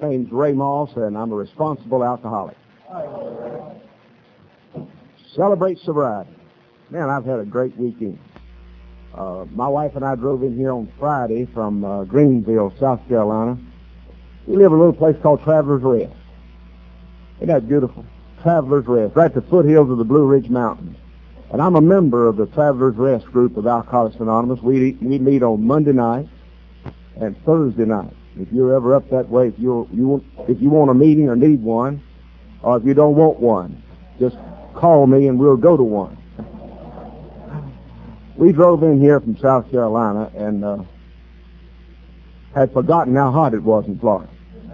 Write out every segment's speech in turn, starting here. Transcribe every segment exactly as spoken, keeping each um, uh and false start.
name's Ray Moss, and I'm a responsible alcoholic. Celebrate sobriety. Man, I've had a great weekend. Uh, my wife and I drove in here on Friday from uh, Greenville, South Carolina. We live in a little place called Travelers Rest. Isn't that beautiful? Travelers Rest, right at the foothills of the Blue Ridge Mountains. And I'm a member of the Travelers Rest group of Alcoholics Anonymous. We, we meet on Monday night and Thursday night. If you're ever up that way, if you you want, if you want a meeting or need one, or if you don't want one, just call me and we'll go to one. We drove in here from South Carolina and uh, had forgotten how hot it was in Florida.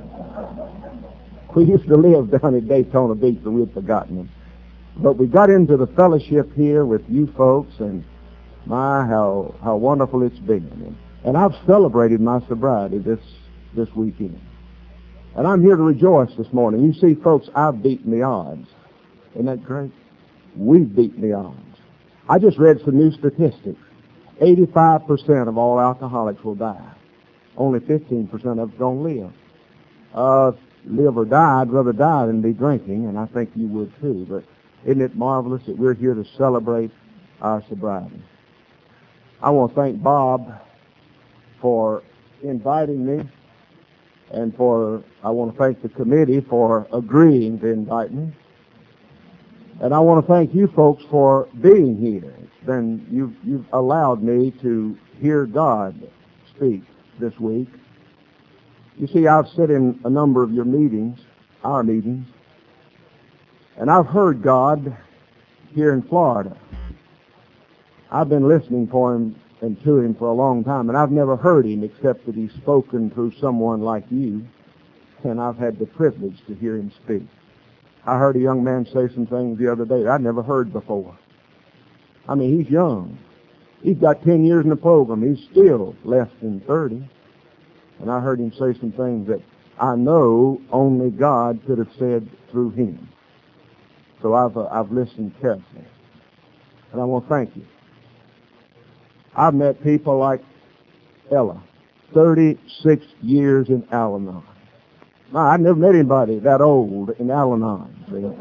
We used to live down at Daytona Beach, and we had forgotten them. But we got into the fellowship here with you folks, and my, how how wonderful it's been. And I've celebrated my sobriety this this weekend. And I'm here to rejoice this morning. You see, folks, I've beaten the odds. Isn't that great? We've beaten the odds. I just read some new statistics. eighty-five percent of all alcoholics will die. Only fifteen percent of them don't live. Uh, live or die, I'd rather die than be drinking, and I think you would too. But isn't it marvelous that we're here to celebrate our sobriety? I want to thank Bob for inviting me, and for I want to thank the committee for agreeing to invite me. And I want to thank you folks for being here. It's been, you've, you've allowed me to hear God speak this week. You see, I've sat in a number of your meetings, our meetings, and I've heard God here in Florida. I've been listening for him and to him for a long time, and I've never heard him except that he's spoken through someone like you, and I've had the privilege to hear him speak. I heard a young man say some things the other day I'd never heard before. I mean, he's young. He's got ten years in the program. He's still less than thirty. And I heard him say some things that I know only God could have said through him. So I've, uh, I've listened carefully. And I want to thank you. I've met people like Ella, thirty-six years in Al-Anon. Now, I've never met anybody that old in Al-Anon.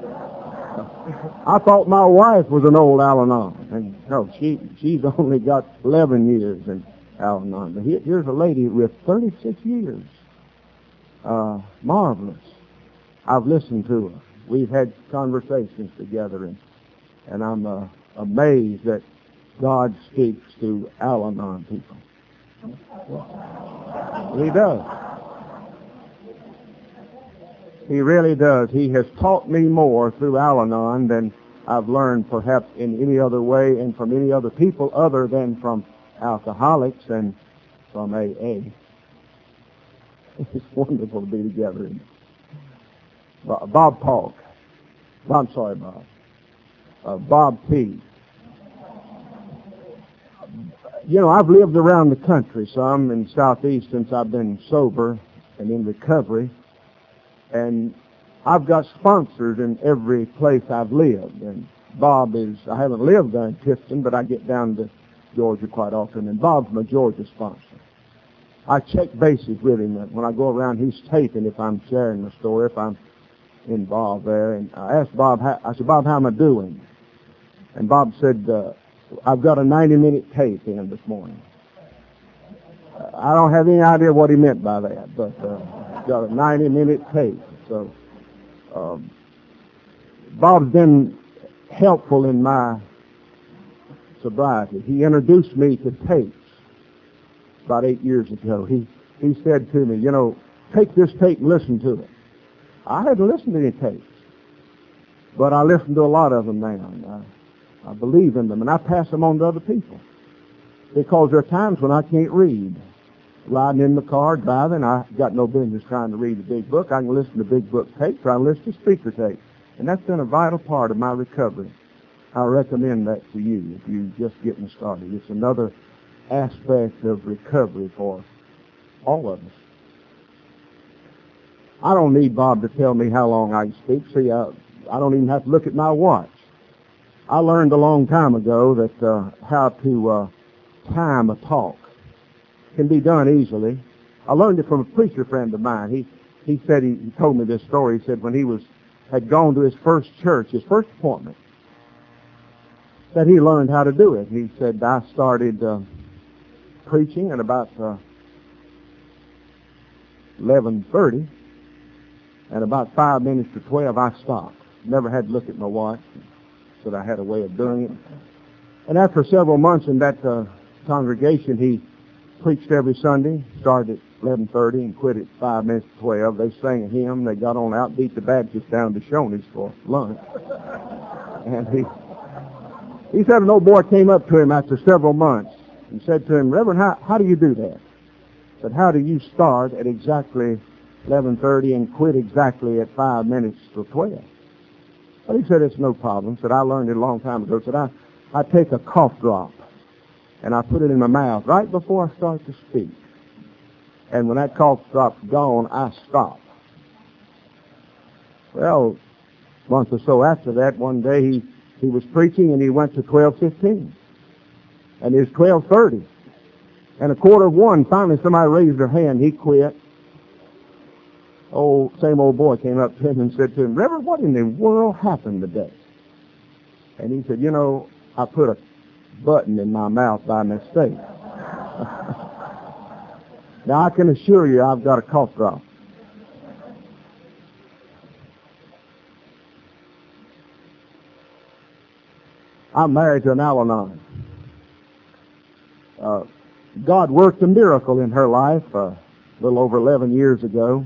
I thought my wife was an old Al-Anon. And no, she, she's only got eleven years in Al-Anon. But here, here's a lady with thirty-six years. Uh, marvelous. I've listened to her. We've had conversations together, and, and I'm uh, amazed that God speaks to Al-Anon people. He does. He really does. He has taught me more through Al-Anon than I've learned perhaps in any other way and from any other people other than from alcoholics and from A A. It's wonderful to be together. Bob Polk. I'm sorry, Bob. Uh, Bob P. You know, I've lived around the country some in Southeast since I've been sober and in recovery. And I've got sponsors in every place I've lived. And Bob is, I haven't lived there in Tifton, but I get down to Georgia quite often. And Bob's my Georgia sponsor. I check bases with him. When I go around, he's taping if I'm sharing the story, if I'm involved there. And I asked Bob, how, I said, Bob, how am I doing? And Bob said, uh, I've got a ninety-minute tape in this morning. Uh, I don't have any idea what he meant by that, but uh, got a ninety-minute tape. So um, Bob's been helpful in my sobriety. He introduced me to tapes about eight years ago. He he said to me, you know, take this tape and listen to it. I hadn't listened to any tapes, but I listen to a lot of them now. And I, I believe in them, and I pass them on to other people because there are times when I can't read. Riding in the car, driving, I got no business trying to read the big book. I can listen to big book tape, try to listen to speaker tape. And that's been a vital part of my recovery. I recommend that to you if you're just getting started. It's another aspect of recovery for all of us. I don't need Bob to tell me how long I can speak. See, I, I don't even have to look at my watch. I learned a long time ago that uh, how to uh, time a talk can be done easily. I learned it from a preacher friend of mine. He he said, he, he told me this story. He said when he was had gone to his first church, his first appointment, that he learned how to do it. He said, I started uh, preaching at about uh, eleven thirty, and about five minutes to twelve I stopped. Never had to look at my watch. Said I had a way of doing it. And after several months in that uh, congregation, he preached every Sunday, started at eleven thirty and quit at five minutes to twelve. They sang a hymn. They got on out, beat the Baptist down to Shoney's for lunch. And he he said an old boy came up to him after several months and said to him, Reverend, how, how do you do that? He said, how do you start at exactly eleven thirty and quit exactly at five minutes to twelve? Well, he said, it's no problem. He said, I learned it a long time ago. He said, I, I take a cough drop and I put it in my mouth right before I start to speak. And when that cough drop's gone, I stop. Well, a month or so after that, one day he, he was preaching and he went to twelve fifteen. And it was twelve thirty. And a quarter of one, finally somebody raised their hand. He quit. Oh, same old boy came up to him and said to him, Reverend, what in the world happened today? And he said, you know, I put a button in my mouth by mistake. Now, I can assure you I've got a cough drop. I'm married to an Al-Anon. Uh, God worked a miracle in her life uh, a little over eleven years ago.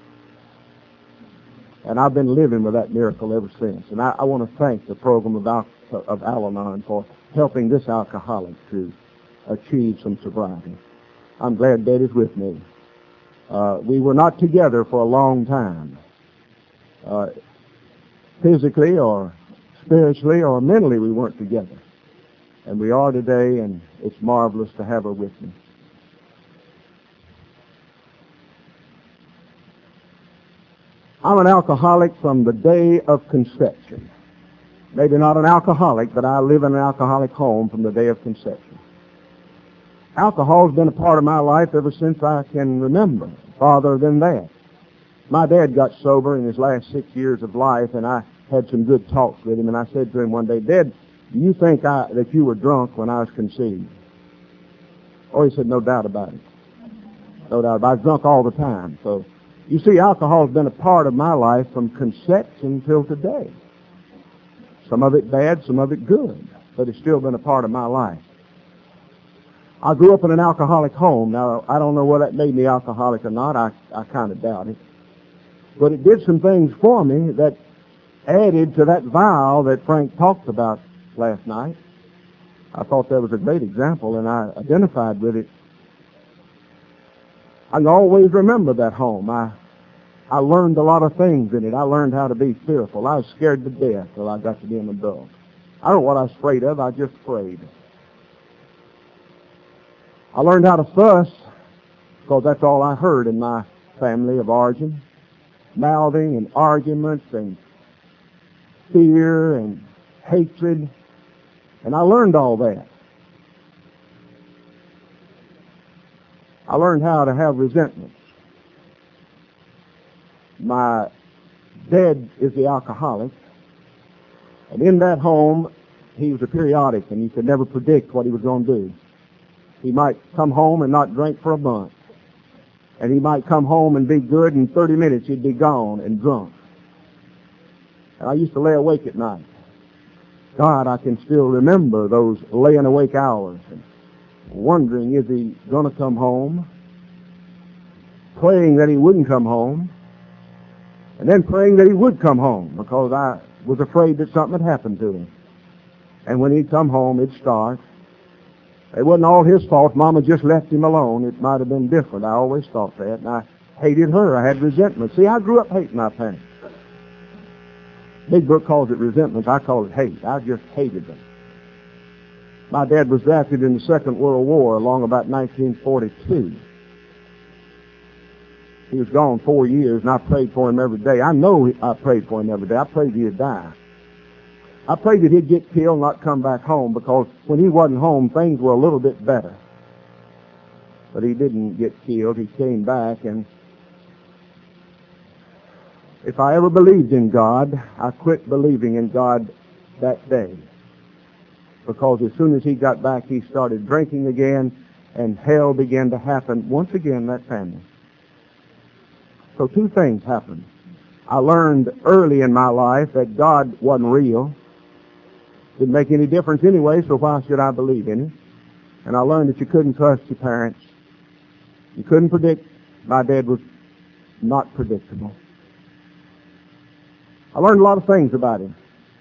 And I've been living with that miracle ever since. And I, I want to thank the program of, Al- of Al-Anon for helping this alcoholic to achieve some sobriety. I'm glad Dad is with me. Uh, we were not together for a long time, uh, physically or spiritually or mentally we weren't together. And we are today, and it's marvelous to have her with me. I'm an alcoholic from the day of conception. Maybe not an alcoholic, but I live in an alcoholic home from the day of conception. Alcohol's been a part of my life ever since I can remember, farther than that. My dad got sober in his last six years of life, and I had some good talks with him, and I said to him one day, Dad, do you think I, that you were drunk when I was conceived? Oh, he said, no doubt about it. No doubt about it. I was drunk all the time, so... You see, alcohol has been a part of my life from conception till today. Some of it bad, some of it good, but it's still been a part of my life. I grew up in an alcoholic home. Now, I don't know whether that made me alcoholic or not. I, I kind of doubt it. But it did some things for me that added to that vow that Frank talked about last night. I thought that was a great example, and I identified with it. I can always remember that home. I I learned a lot of things in it. I learned how to be fearful. I was scared to death till I got to be an adult. I don't know what I was afraid of. I just prayed. I learned how to fuss because that's all I heard in my family of origin. Mouthing and arguments and fear and hatred. And I learned all that. I learned how to have resentments. My dad is the alcoholic, and in that home, he was a periodic, and you could never predict what he was going to do. He might come home and not drink for a month, and he might come home and be good, and in thirty minutes he'd be gone and drunk. And I used to lay awake at night. God, I can still remember those laying awake hours, and wondering, is he going to come home? Praying that he wouldn't come home. And then praying that he would come home because I was afraid that something had happened to him. And when he'd come home, it'd start. It wasn't all his fault. Mama just left him alone. It might have been different. I always thought that. And I hated her. I had resentment. See, I grew up hating my parents. Big Book calls it resentment. I call it hate. I just hated them. My dad was drafted in the Second World War along about nineteen forty-two. He was gone four years, and I prayed for him every day. I know I prayed for him every day. I prayed he'd die. I prayed that he'd get killed, not come back home, because when he wasn't home, things were a little bit better. But he didn't get killed. He came back, and If I ever believed in God, I quit believing in God that day. Because as soon as he got back, he started drinking again, and hell began to happen once again in that family. So two things happened. I learned early in my life that God wasn't real. Didn't make any difference anyway, so why should I believe in him? And I learned that you couldn't trust your parents. You couldn't predict. My dad was not predictable. I learned a lot of things about him.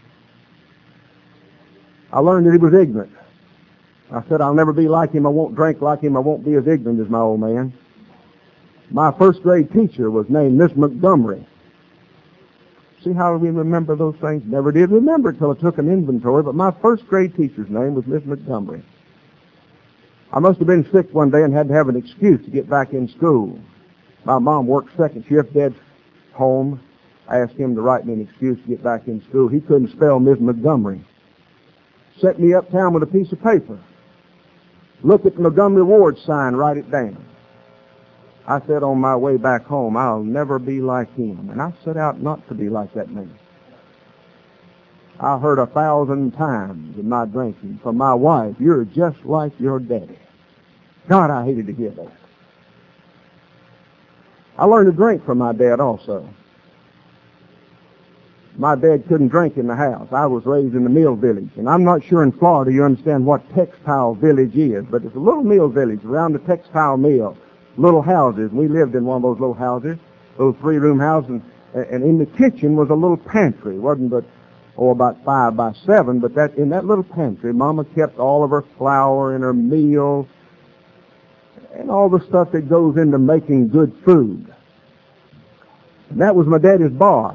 I learned that he was ignorant. I said, I'll never be like him. I won't drink like him. I won't be as ignorant as my old man. My first grade teacher was named Miss Montgomery. See how we remember those things? Never did remember it until I took an inventory, but my first grade teacher's name was Miss Montgomery. I must have been sick one day and had to have an excuse to get back in school. My mom worked second shift. Dad's home. I asked him to write me an excuse to get back in school. He couldn't spell Miss Montgomery. Set me uptown with a piece of paper. Look at the Montgomery Ward sign, write it down. I said on my way back home, I'll never be like him. And I set out not to be like that man. I heard a thousand times in my drinking from my wife, you're just like your daddy. God, I hated to hear that. I learned to drink from my dad also. My dad couldn't drink in the house. I was raised in the mill village. And I'm not sure in Florida you understand what textile village is, but it's a little mill village around the textile mill. Little houses. We lived in one of those little houses, little three-room house, and, and in the kitchen was a little pantry. It wasn't but, oh, about five by seven, but that in that little pantry, Mama kept all of her flour and her meal and all the stuff that goes into making good food. And that was my daddy's bar.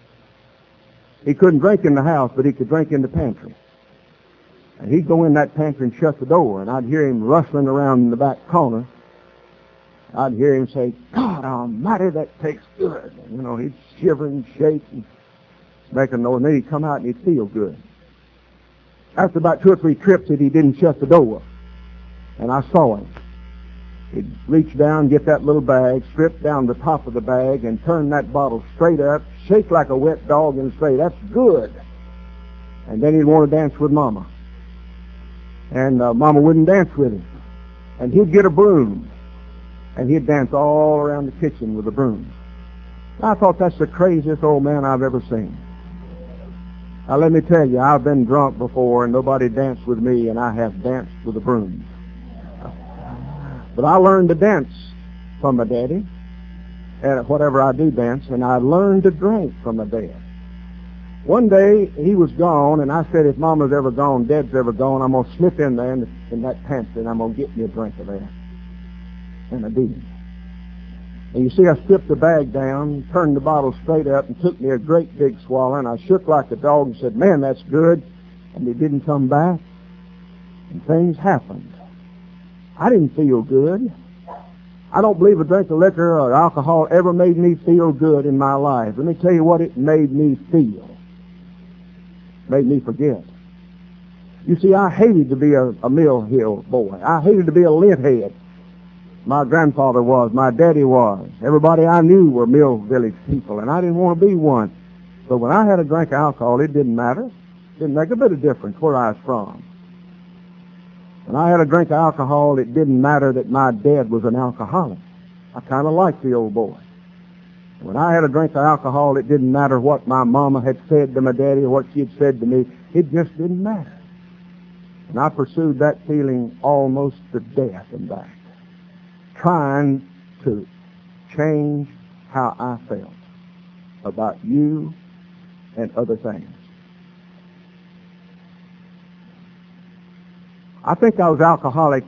He couldn't drink in the house, but he could drink in the pantry. And he'd go in that pantry and shut the door, and I'd hear him rustling around in the back corner. I'd hear him say, God almighty, that tastes good. And, you know, he'd shiver and shake and make a noise, and then he'd come out and he'd feel good. After about two or three trips that he didn't shut the door, and I saw him. He'd reach down, get that little bag, strip down the top of the bag, and turn that bottle straight up, shake like a wet dog, and say, that's good. And then he'd want to dance with Mama. And uh, Mama wouldn't dance with him. And he'd get a broom, and he'd dance all around the kitchen with a broom. I thought that's the craziest old man I've ever seen. Now let me tell you, I've been drunk before, and nobody danced with me, and I have danced with a broom. But I learned to dance from my daddy, and whatever I do dance, and I learned to drink from my dad. One day, he was gone, and I said, if Mama's ever gone, Dad's ever gone, I'm going to slip in there in, in that pantry, and I'm going to get me a drink of that. And I did. And you see, I stripped the bag down, turned the bottle straight up, and took me a great big swallow, and I shook like a dog and said, man, that's good. And it didn't come back. And things happened. I didn't feel good. I don't believe a drink of liquor or alcohol ever made me feel good in my life. Let me tell you what it made me feel. Made me forget. You see, I hated to be a, a Mill Hill boy. I hated to be a lint head. My grandfather was. My daddy was. Everybody I knew were Mill Village people, and I didn't want to be one. So when I had a drink of alcohol, it didn't matter. It didn't make a bit of difference where I was from. When I had a drink of alcohol, it didn't matter that my dad was an alcoholic. I kind of liked the old boy. When I had a drink of alcohol, it didn't matter what my mama had said to my daddy or what she had said to me. It just didn't matter. And I pursued that feeling almost to death and back, trying to change how I felt about you and other things. I think I was alcoholic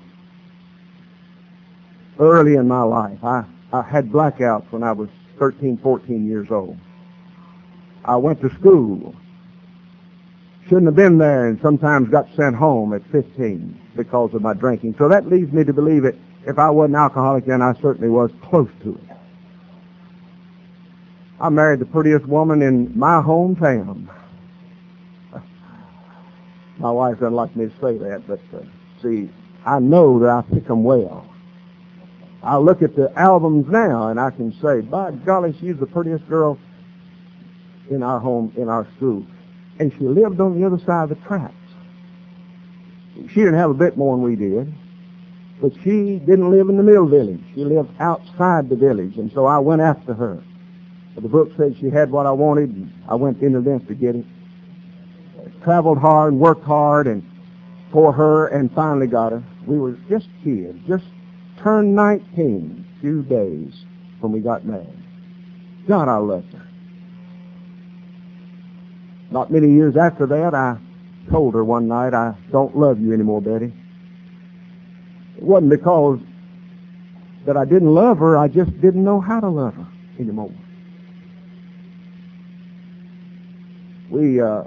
early in my life. I, I had blackouts when I was thirteen, fourteen years old. I went to school. Shouldn't have been there, and sometimes got sent home at fifteen because of my drinking. So that leads me to believe that if I wasn't alcoholic then, I certainly was close to it. I married the prettiest woman in my hometown. My wife doesn't like me to say that, but uh, see, I know that I pick them well. I look at the albums now, and I can say, by golly, she's the prettiest girl in our home, in our school. And she lived on the other side of the tracks. She didn't have a bit more than we did, but she didn't live in the mill village. She lived outside the village, and so I went after her. But the book said she had what I wanted, and I went into them to get it. Traveled hard and worked hard and for her, and finally got her. We were just kids, just turned nineteen, few days when we got married. God, I loved her. Not many years after that, I told her one night, I don't love you anymore, Betty. It wasn't because that I didn't love her, I just didn't know how to love her anymore. We uh,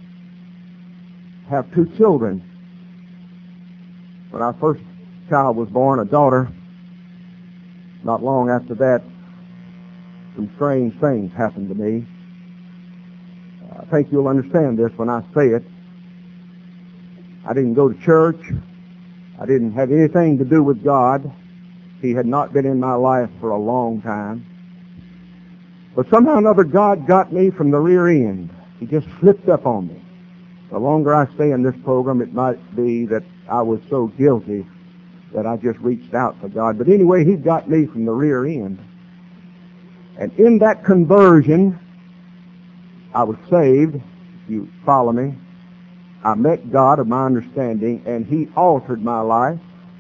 have two children. When our first child was born, a daughter, not long after that, some strange things happened to me. I think you'll understand this when I say it. I didn't go to church. I didn't have anything to do with God. He had not been in my life for a long time. But somehow or another, God got me from the rear end. He just slipped up on me. The longer I stay in this program, it might be that I was so guilty that I just reached out for God. But anyway, He got me from the rear end. And in that conversion, I was saved, if you follow me. I met God of my understanding, and He altered my life.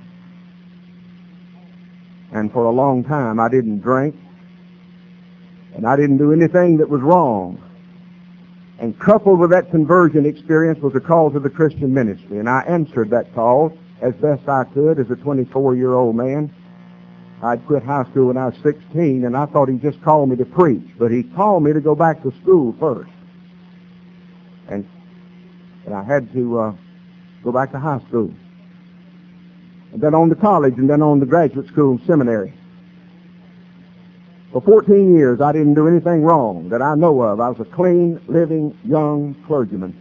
And for a long time, I didn't drink, and I didn't do anything that was wrong. And coupled with that conversion experience was a call to the Christian ministry, and I answered that call as best I could as a twenty-four-year-old man. I'd quit high school when I was sixteen, and I thought He just called me to preach, but He called me to go back to school first. And, and I had to uh, go back to high school, and then on to college, and then on to graduate school and seminary. For fourteen years, I didn't do anything wrong that I know of. I was a clean, living, young clergyman.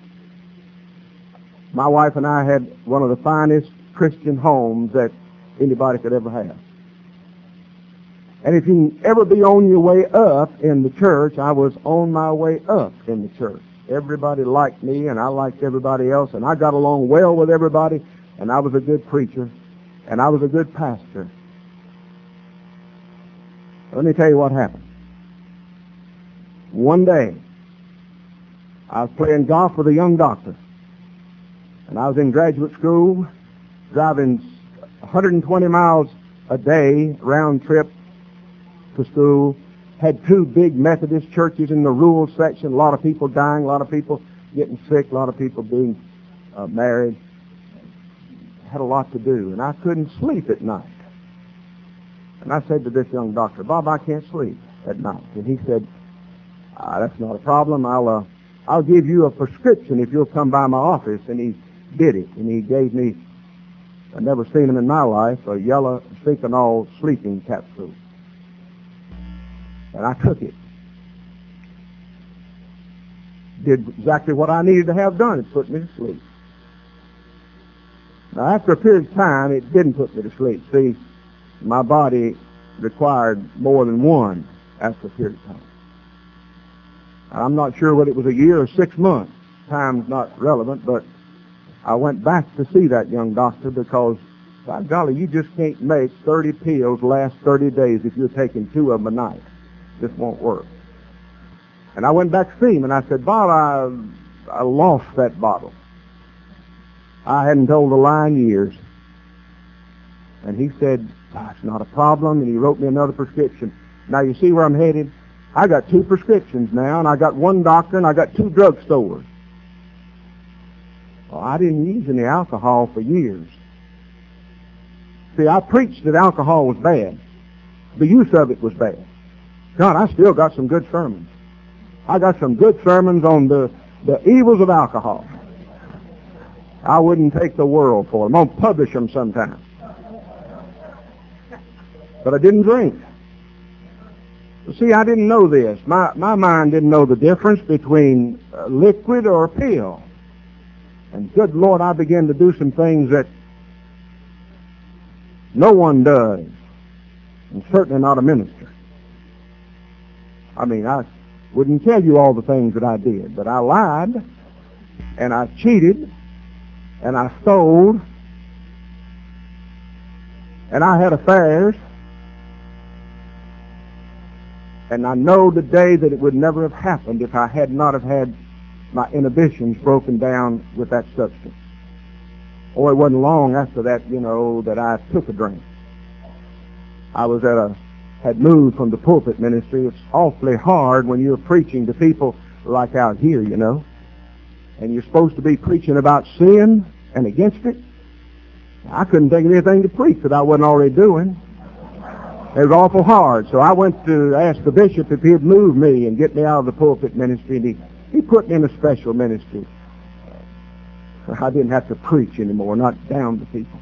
My wife and I had one of the finest Christian homes that anybody could ever have. And if you can ever be on your way up in the church, I was on my way up in the church. Everybody liked me, and I liked everybody else, and I got along well with everybody, and I was a good preacher, and I was a good pastor. Let me tell you what happened. One day, I was playing golf with a young doctor, and I was in graduate school, driving one hundred twenty miles a day, round trip to school. Had two big Methodist churches in the rural section, a lot of people dying, a lot of people getting sick, a lot of people being uh, married. Had a lot to do, and I couldn't sleep at night. And I said to this young doctor, Bob, I can't sleep at night. And he said, ah, that's not a problem. I'll uh, I'll give you a prescription if you'll come by my office. And he did it. And he gave me, I've never seen him in my life, a yellow Seconal sleeping capsule. And I took it. Did exactly what I needed to have done. It put me to sleep. Now, after a period of time, it didn't put me to sleep. See, my body required more than one after a period of time. I'm not sure whether it was a year or six months. Time's not relevant, but I went back to see that young doctor because, by golly, you just can't make thirty pills last thirty days if you're taking two of them a night. This won't work. And I went back to see him, and I said, Bob, I, I lost that bottle. I hadn't told a lie in years. And he said, that's not a problem, and he wrote me another prescription. Now, you see where I'm headed? I got two prescriptions now, and I got one doctor, and I got two drugstores. Well, I didn't use any alcohol for years. See, I preached that alcohol was bad. The use of it was bad. God, I still got some good sermons. I got some good sermons on the, the evils of alcohol. I wouldn't take the world for them. I'm going to publish them sometime. But I didn't drink. See, I didn't know this. My, my mind didn't know the difference between uh, liquid or a pill. And good Lord, I began to do some things that no one does, and certainly not a minister. I mean, I Wouldn't tell you all the things that I did, but I lied, and I cheated, and I stole, and I had affairs, and I know today that it would never have happened if I had not have had my inhibitions broken down with that substance. Oh, it wasn't long after that, you know, that I took a drink. I was at a, had moved from the pulpit ministry. It's awfully hard when you're preaching to people like out here, you know, and you're supposed to be preaching about sin and against it. I couldn't think of anything to preach that I wasn't already doing. It was awful hard. So I went to ask the bishop if he'd move me and get me out of the pulpit ministry, and he, he put me in a special ministry. I didn't have to preach anymore, not down to people.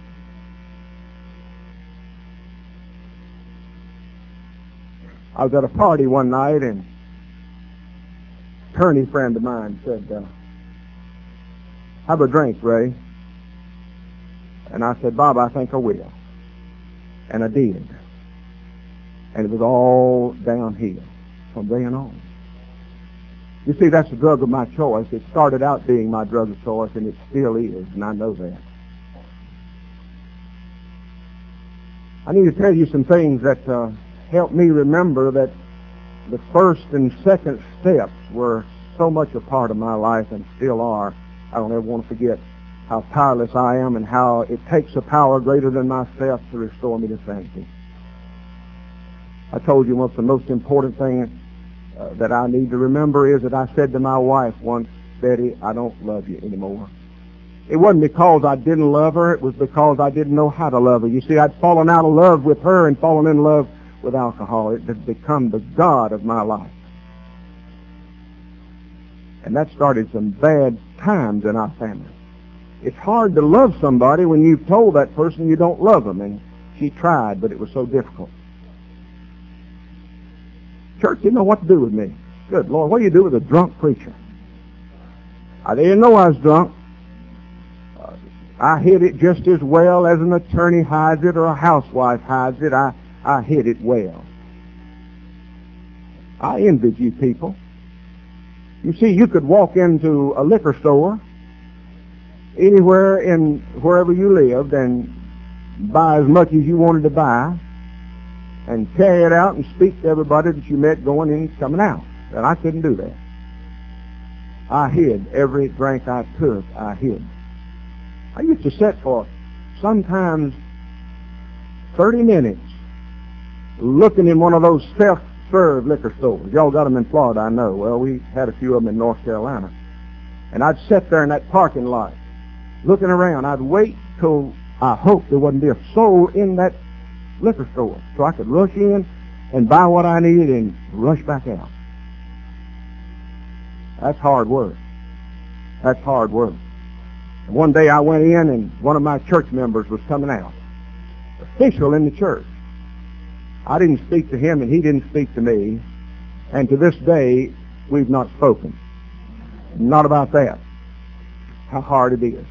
I was at a party one night, and an attorney friend of mine said, uh, have a drink, Ray. And I said, Bob, I think I will. And I did. And it was all downhill from then on. You see, that's the drug of my choice. It started out being my drug of choice, and it still is, and I know that. I need to tell you some things that uh, help me remember that the first and second steps were so much a part of my life and still are. I don't ever want to forget how powerless I am and how it takes a power greater than myself to restore me to sanity. I told you what's the most important thing uh, that I need to remember is that I said to my wife once, Betty, I don't love you anymore. It wasn't because I didn't love her. It was because I didn't know how to love her. You see, I'd fallen out of love with her and fallen in love with alcohol. It had become the god of my life. And that started some bad times in our family. It's hard to love somebody when you've told that person you don't love them. And she tried, but it was so difficult. Church didn't know what to do with me. Good Lord, what do you do with a drunk preacher? I didn't know I was drunk. Uh, I hid it just as well as an attorney hides it or a housewife hides it. I, I hid it well. I envied you people. You see, you could walk into a liquor store anywhere in wherever you lived and buy as much as you wanted to buy and carry it out and speak to everybody that you met going in and coming out. And I couldn't do that. I hid every drink I took. I hid. I used to sit for sometimes thirty minutes looking in one of those self-serve liquor stores. Y'all got them in Florida, I know. Well, we had a few of them in North Carolina. And I'd sit there in that parking lot looking around. I'd wait till I hoped there wouldn't be a soul in that liquor store so I could rush in and buy what I needed and rush back out. That's hard work. That's hard work. And one day I went in and one of my church members was coming out. Official in the church. I didn't speak to him and he didn't speak to me. And to this day, we've not spoken. Not about that. How hard it is.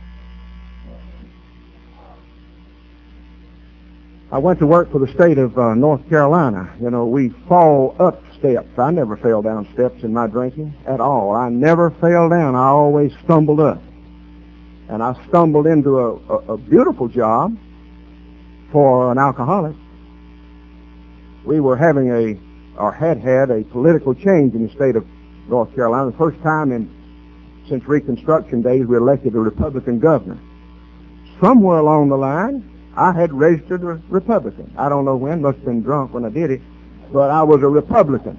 I went to work for the state of uh, North Carolina. You know, we fall up steps. I never fell down steps in my drinking at all. I never fell down. I always stumbled up. And I stumbled into a, a, a beautiful job for an alcoholic. We were having a, or had had a political change in the state of North Carolina. The first time in since Reconstruction days we elected a Republican governor. Somewhere along the line, I had registered a Republican. I don't know when, must have been drunk when I did it, but I was a Republican.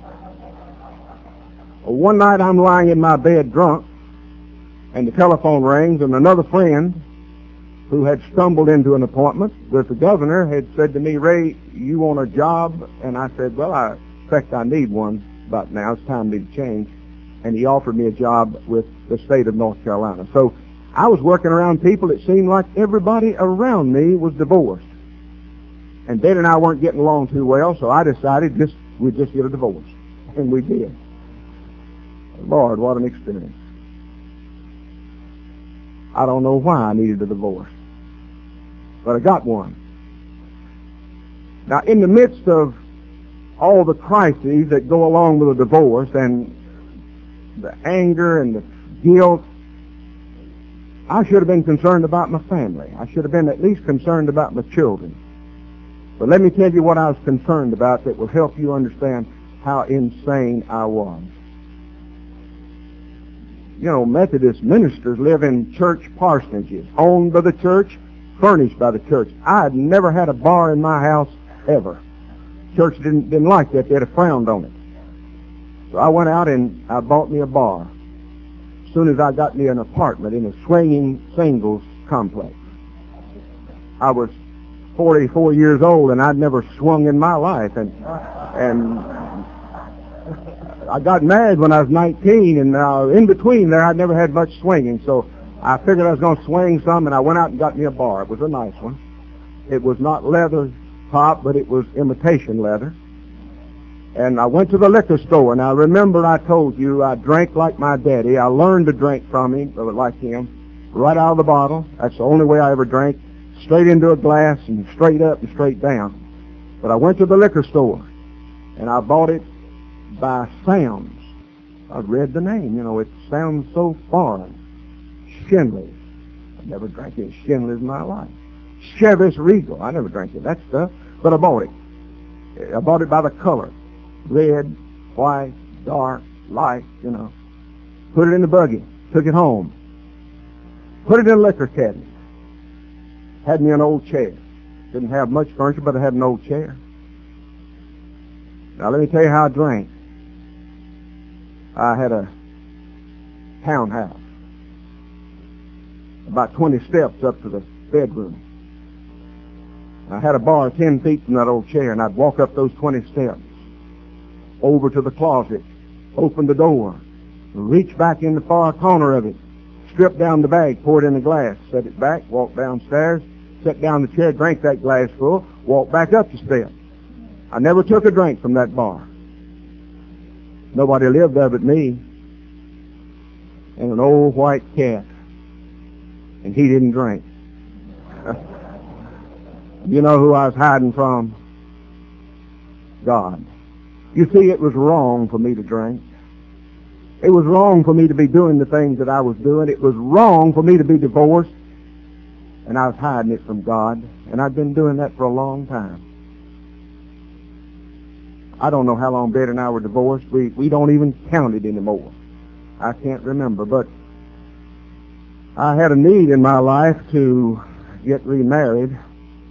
One night I'm lying in my bed drunk, and the telephone rings, and another friend who had stumbled into an appointment with the governor had said to me, Ray, you want a job? And I said, well, I expect I need one about now. It's time for me to change. And he offered me a job with the state of North Carolina. So I was working around people. It seemed like everybody around me was divorced. And Ben and I weren't getting along too well, so I decided just we'd just get a divorce. And we did. Lord, what an experience. I don't know why I needed a divorce, but I got one. Now, in the midst of all the crises that go along with a divorce and the anger and the guilt, I should have been concerned about my family. I should have been at least concerned about my children. But let me tell you what I was concerned about that will help you understand how insane I was. You know, Methodist ministers live in church parsonages, owned by the church, furnished by the church. I had never had a bar in my house ever. Church didn't didn't like that. They'd have frowned on it. So I went out and I bought me a bar. As soon as I got me an apartment in a swinging singles complex. I was forty-four years old and I'd never swung in my life, and and I got married when I was nineteen, and uh, in between there I'd never had much swinging, so I figured I was going to swing some, and I went out and got me a bar. It was a nice one. It was not leather top, but it was imitation leather. And I went to the liquor store, and I remember I told you I drank like my daddy. I learned to drink from him, like him, right out of the bottle. That's the only way I ever drank, straight into a glass and straight up and straight down. But I went to the liquor store, and I bought it by sounds. I read the name. You know, it sounds so foreign. Shinley's. I never drank any Shinley's in my life. Chivas Regal. I never drank it, that stuff. But I bought it. I bought it by the color. Red, white, dark, light, you know. Put it in the buggy. Took it home. Put it in a liquor cabinet. Had me an old chair. Didn't have much furniture, but I had an old chair. Now let me tell you how I drank. I had a townhouse. About twenty steps up to the bedroom. I had a bar ten feet from that old chair, and I'd walk up those twenty steps, over to the closet, open the door, reach back in the far corner of it, strip down the bag, pour it in a glass, set it back, walk downstairs, sit down in the chair, drink that glass full, walk back up the steps. I never took a drink from that bar. Nobody lived there but me and an old white cat, and he didn't drink. You know who I was hiding from? God. You see, it was wrong for me to drink. It was wrong for me to be doing the things that I was doing. It was wrong for me to be divorced. And I was hiding it from God. And I've been doing that for a long time. I don't know how long Betty and I were divorced. We, we don't even count it anymore. I can't remember. But I had a need in my life to get remarried.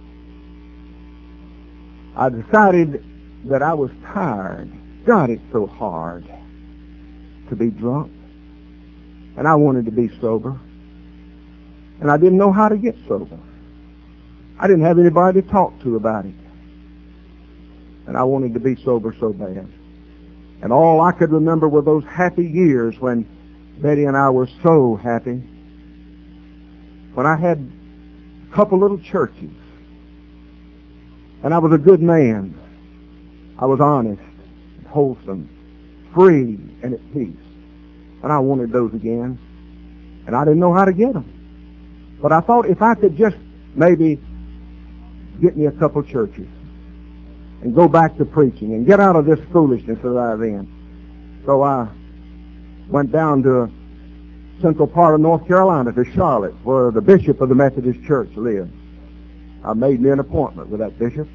I decided that I was tired. God, it's so hard to be drunk. And I wanted to be sober. And I didn't know how to get sober. I didn't have anybody to talk to about it. And I wanted to be sober so bad. And all I could remember were those happy years when Betty and I were so happy. When I had a couple little churches. And I was a good man. I was honest, wholesome, free, and at peace. And I wanted those again. And I didn't know how to get them. But I thought if I could just maybe get me a couple churches and go back to preaching and get out of this foolishness that I was in. So I went down to a central part of North Carolina, to Charlotte, where the bishop of the Methodist Church lived. I made me an appointment with that bishop.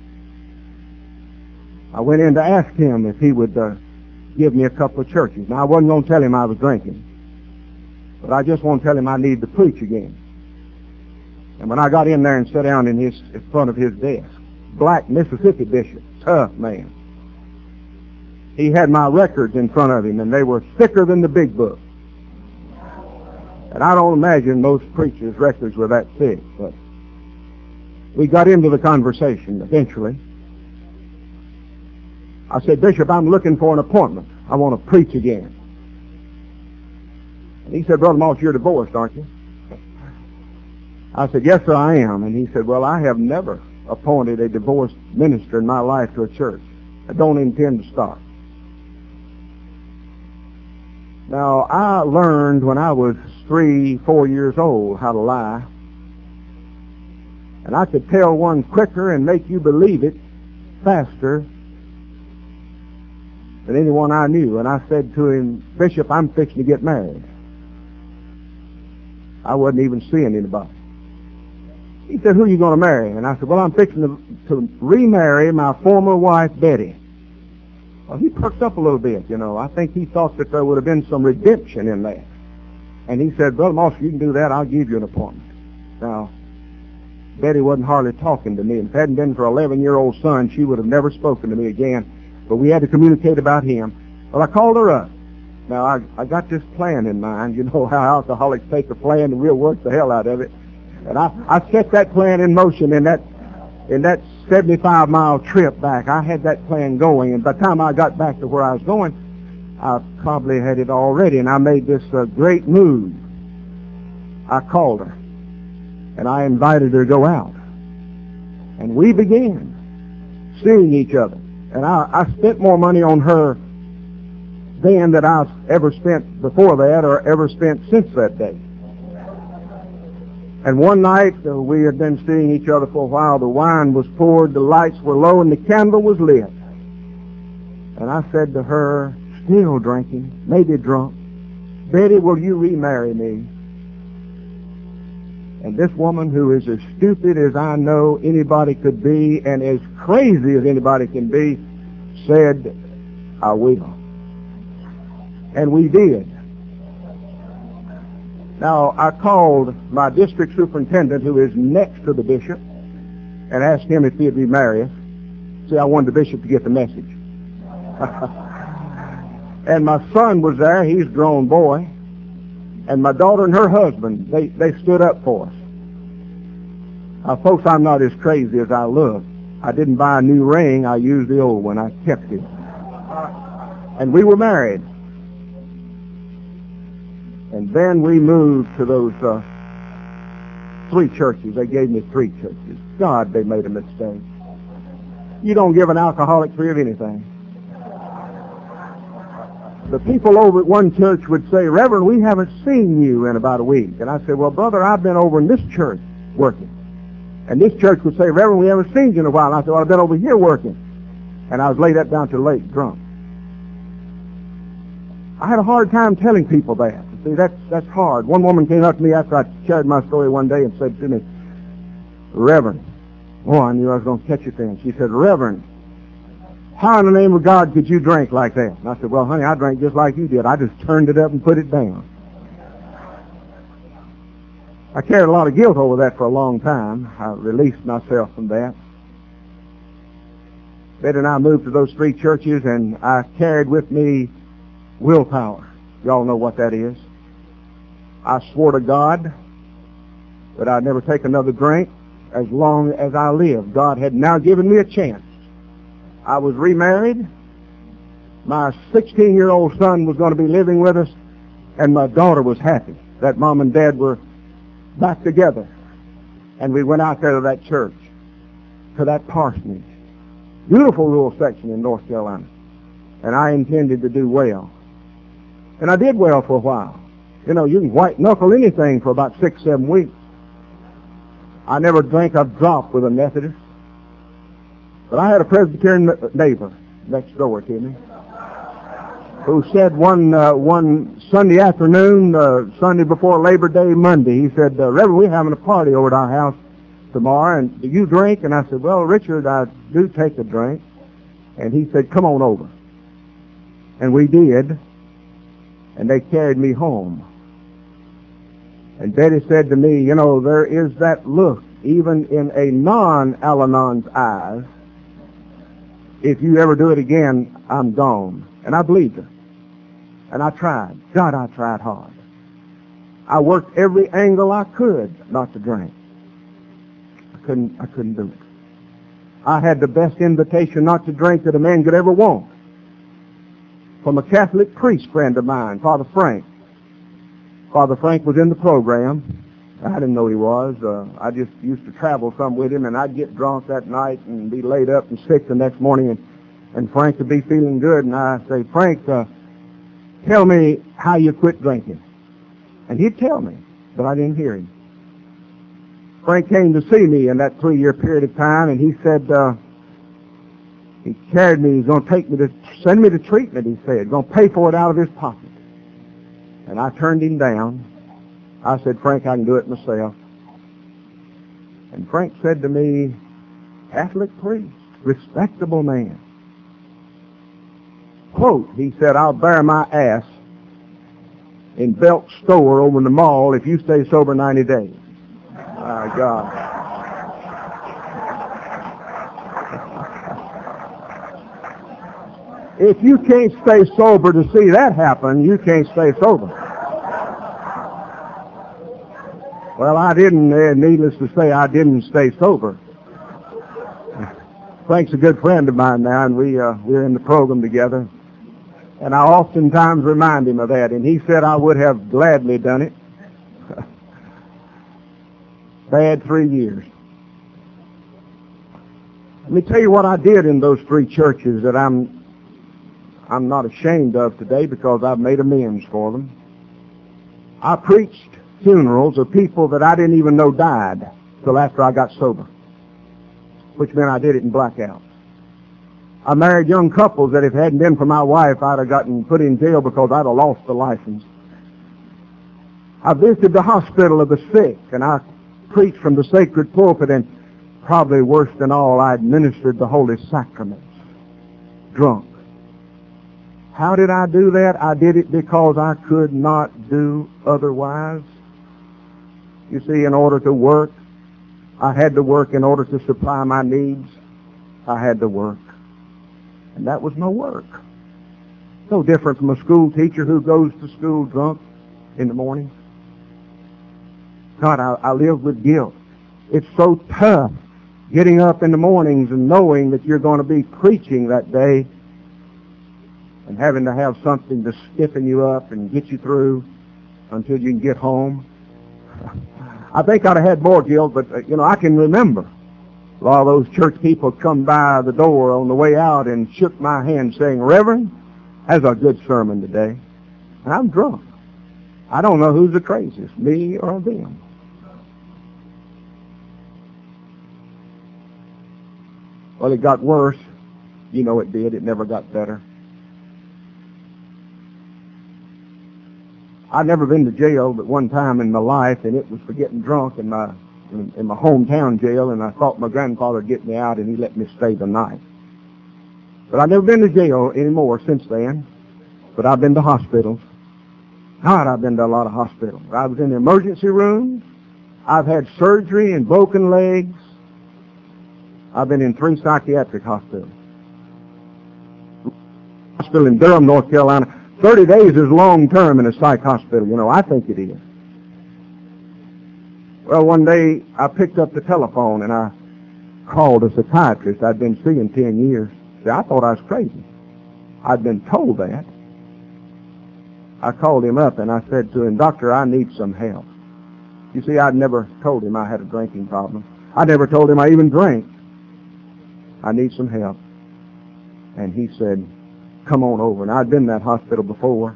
I went in to ask him if he would uh, give me a couple of churches. Now, I wasn't going to tell him I was drinking, but I just want to tell him I need to preach again. And when I got in there and sat down in his in front of his desk, black Mississippi bishop, tough man. He had my records in front of him, and they were thicker than the big book. And I don't imagine most preachers' records were that thick, but we got into the conversation eventually. I said, Bishop, I'm looking for an appointment. I want to preach again. And he said, Brother Moss, you're divorced, aren't you? I said, yes, sir, I am. And he said, well, I have never appointed a divorced minister in my life to a church. I don't intend to start. Now, I learned when I was three, four years old how to lie. And I could tell one quicker and make you believe it faster than anyone I knew. And I said to him, Bishop, I'm fixing to get married. I wasn't even seeing anybody. He said, who are you going to marry? And I said, well, I'm fixing to, to remarry my former wife, Betty. Well, he perked up a little bit, you know. I think he thought that there would have been some redemption in that. And he said, Brother Moss, you can do that. I'll give you an appointment. Now, Betty wasn't hardly talking to me. If it hadn't been for her eleven-year-old son, she would have never spoken to me again. But we had to communicate about him. Well, I called her up. Now, I, I got this plan in mind. You know how alcoholics take a plan and we'll work the hell out of it. And I, I set that plan in motion in that in that seventy-five mile trip back. I had that plan going, and by the time I got back to where I was going, I probably had it already, and I made this uh, great move. I called her, and I invited her to go out. And we began seeing each other. And I, I spent more money on her then than I've ever spent before that or ever spent since that day. And one night, uh, we had been seeing each other for a while. The wine was poured, the lights were low, and the candle was lit. And I said to her, still drinking, maybe drunk, Betty, will you remarry me? And this woman, who is as stupid as I know anybody could be and as crazy as anybody can be, said, I will. And we did. Now, I called my district superintendent, who is next to the bishop, and asked him if he'd remarry us. See, I wanted the bishop to get the message. And my son was there. He's a grown boy. And my daughter and her husband, they, they stood up for us. Now, folks, I'm not as crazy as I look. I didn't buy a new ring. I used the old one. I kept it. And we were married. And then we moved to those uh, three churches. They gave me three churches. God, they made a mistake. You don't give an alcoholic free of anything. The people over at one church would say, Reverend, we haven't seen you in about a week. And I said, well, brother, I've been over in this church working. And this church would say, Reverend, we haven't seen you in a while. And I said, well, I've been over here working. And I was laid up down to late drunk. I had a hard time telling people that. See, that's, that's hard. One woman came up to me after I shared my story one day and said to me, Reverend, oh, I knew I was going to catch it then. She said, Reverend, how in the name of God could you drink like that? And I said, well, honey, I drank just like you did. I just turned it up and put it down. I carried a lot of guilt over that for a long time. I released myself from that. Betty and I moved to those three churches, and I carried with me willpower. Y'all know what that is. I swore to God that I'd never take another drink as long as I lived. God had now given me a chance. I was remarried. My sixteen-year-old son was going to be living with us, and my daughter was happy that Mom and Dad were back together. And we went out there to that church, to that parsonage. Beautiful rural section in North Carolina. And I intended to do well. And I did well for a while. You know, you can white-knuckle anything for about six, seven weeks. I never drank a drop with a Methodist. But I had a Presbyterian neighbor next door to me who said one uh, one Sunday afternoon, uh, Sunday before Labor Day, Monday, he said, uh, Reverend, we're having a party over at our house tomorrow, and do you drink? And I said, well, Richard, I do take a drink. And he said, come on over. And we did. And they carried me home. And Betty said to me, you know, there is that look, even in a non-Al-Anon's eyes. If you ever do it again, I'm gone. And I believed her. And I tried. God, I tried hard. I worked every angle I could not to drink. I couldn't, I couldn't do it. I had the best invitation not to drink that a man could ever want. From a Catholic priest friend of mine, Father Frank. Father Frank was in the program. I didn't know he was. Uh, I just used to travel some with him, and I'd get drunk that night and be laid up and sick the next morning, and, and Frank would be feeling good, and I'd say, Frank, uh, tell me how you quit drinking. And he'd tell me, but I didn't hear him. Frank came to see me in that three-year period of time, and he said, uh, He carried me. He's going to take me to, send me to treatment, he said. Going to pay for it out of his pocket. And I turned him down. I said, Frank, I can do it myself. And Frank said to me, Catholic priest, respectable man. Quote, he said, I'll bear my ass in Belk's store over in the mall if you stay sober ninety days. My God. If you can't stay sober to see that happen, you can't stay sober. Well, I didn't, uh, needless to say, I didn't stay sober. Frank's a good friend of mine now, and we, uh, we're in the program together. And I oftentimes remind him of that, and he said I would have gladly done it. Bad three years. Let me tell you what I did in those three churches that I'm I'm not ashamed of today because I've made amends for them. I preached funerals of people that I didn't even know died till after I got sober, which meant I did it in blackouts. I married young couples that if it hadn't been for my wife, I'd have gotten put in jail because I'd have lost the license. I visited the hospital of the sick, and I preached from the sacred pulpit, and probably worse than all, I administered the holy sacraments, drunk. How did I do that? I did it because I could not do otherwise. You see, in order to work, I had to work. In order to supply my needs, I had to work. And that was no work. No different from a school teacher who goes to school drunk in the morning. God, I, I live with guilt. It's so tough getting up in the mornings and knowing that you're going to be preaching that day and having to have something to stiffen you up and get you through until you can get home. I think I'd have had more guilt, but, uh, you know, I can remember a lot of those church people come by the door on the way out and shook my hand saying, Reverend, that's a good sermon today. And I'm drunk. I don't know who's the craziest, me or them. Well, it got worse. You know it did. It never got better. I'd never been to jail but one time in my life, and it was for getting drunk in my in, in my hometown jail, and I thought my grandfather would get me out, and he let me stay the night. But I've never been to jail anymore since then, but I've been to hospitals. God, I've been to a lot of hospitals. I was in the emergency rooms. I've had surgery and broken legs. I've been in three psychiatric hospitals. Hospital in Durham, North Carolina. Thirty days is long term in a psych hospital. You know, I think it is. Well, one day I picked up the telephone and I called a psychiatrist I'd been seeing ten years. See, I thought I was crazy. I'd been told that. I called him up and I said to him, Doctor, I need some help. You see, I'd never told him I had a drinking problem. I never told him I even drank. I need some help. And he said, come on over. And I'd been in that hospital before.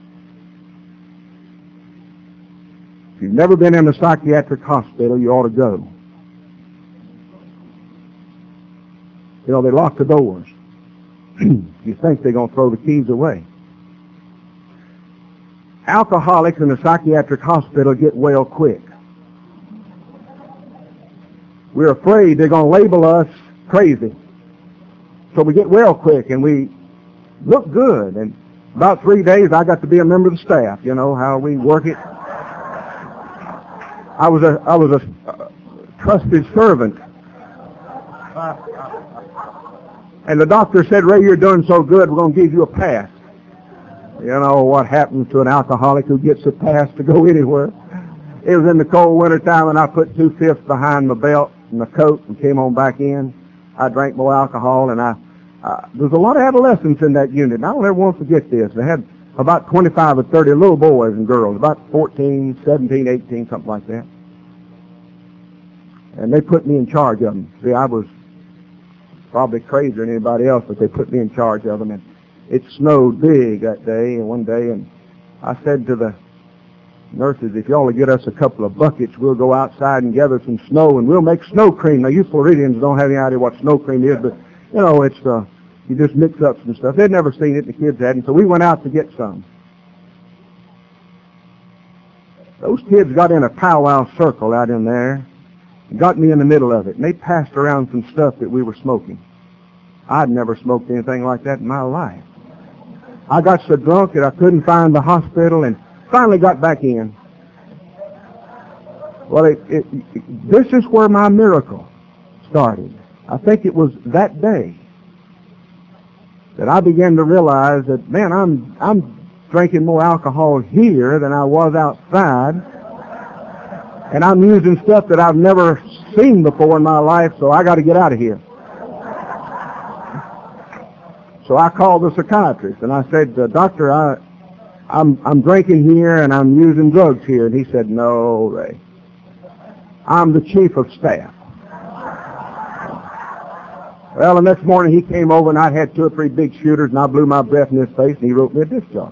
If you've never been in a psychiatric hospital, you ought to go. You know, they lock the doors. You think they're going to throw the keys away. Alcoholics in a psychiatric hospital get well quick. We're afraid they're going to label us crazy. So we get well quick and we look good. And about three days I got to be a member of the staff. You know how we work it. I was a I was a uh, trusted servant. And the doctor said, Ray, you're doing so good, we're going to give you a pass. You know what happens to an alcoholic who gets a pass to go anywhere. It was in the cold winter time, and I put two-fifths behind my belt and my coat and came on back in. I drank more alcohol, and I uh, there was a lot of adolescents in that unit. And I don't ever want to forget this. They had about twenty-five or thirty little boys and girls, about fourteen, seventeen, eighteen, something like that. And they put me in charge of them. See, I was probably crazier than anybody else, but they put me in charge of them. And it snowed big that day, and one day, and I said to the nurses, if y'all will get us a couple of buckets, we'll go outside and gather some snow, and we'll make snow cream. Now, you Floridians don't have any idea what snow cream is, but You know, it's, uh, you just mix up some stuff. They'd never seen it, the kids hadn't, so we went out to get some. Those kids got in a powwow circle out in there and got me in the middle of it, and they passed around some stuff that we were smoking. I'd never smoked anything like that in my life. I got so drunk that I couldn't find the hospital and finally got back in. Well, it, it, it, this is where my miracle started. I think it was that day that I began to realize that, man, I'm I'm drinking more alcohol here than I was outside, and I'm using stuff that I've never seen before in my life, so I got to get out of here. So I called the psychiatrist, and I said, uh, Doctor, I, I'm, I'm drinking here, and I'm using drugs here. And he said, no, Ray, I'm the chief of staff. Well, the next morning he came over, and I had two or three big shooters, and I blew my breath in his face, and he wrote me a discharge.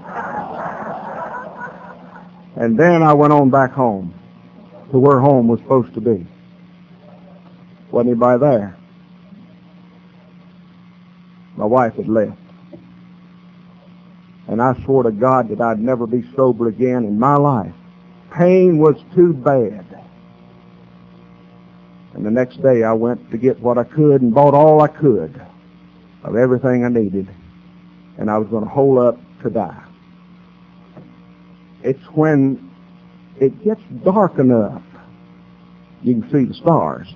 And then I went on back home to where home was supposed to be. Wasn't anybody there. My wife had left. And I swore to God that I'd never be sober again in my life. Pain was too bad. And the next day I went to get what I could and bought all I could of everything I needed. And I was going to hole up to die. It's when it gets dark enough you can see the stars.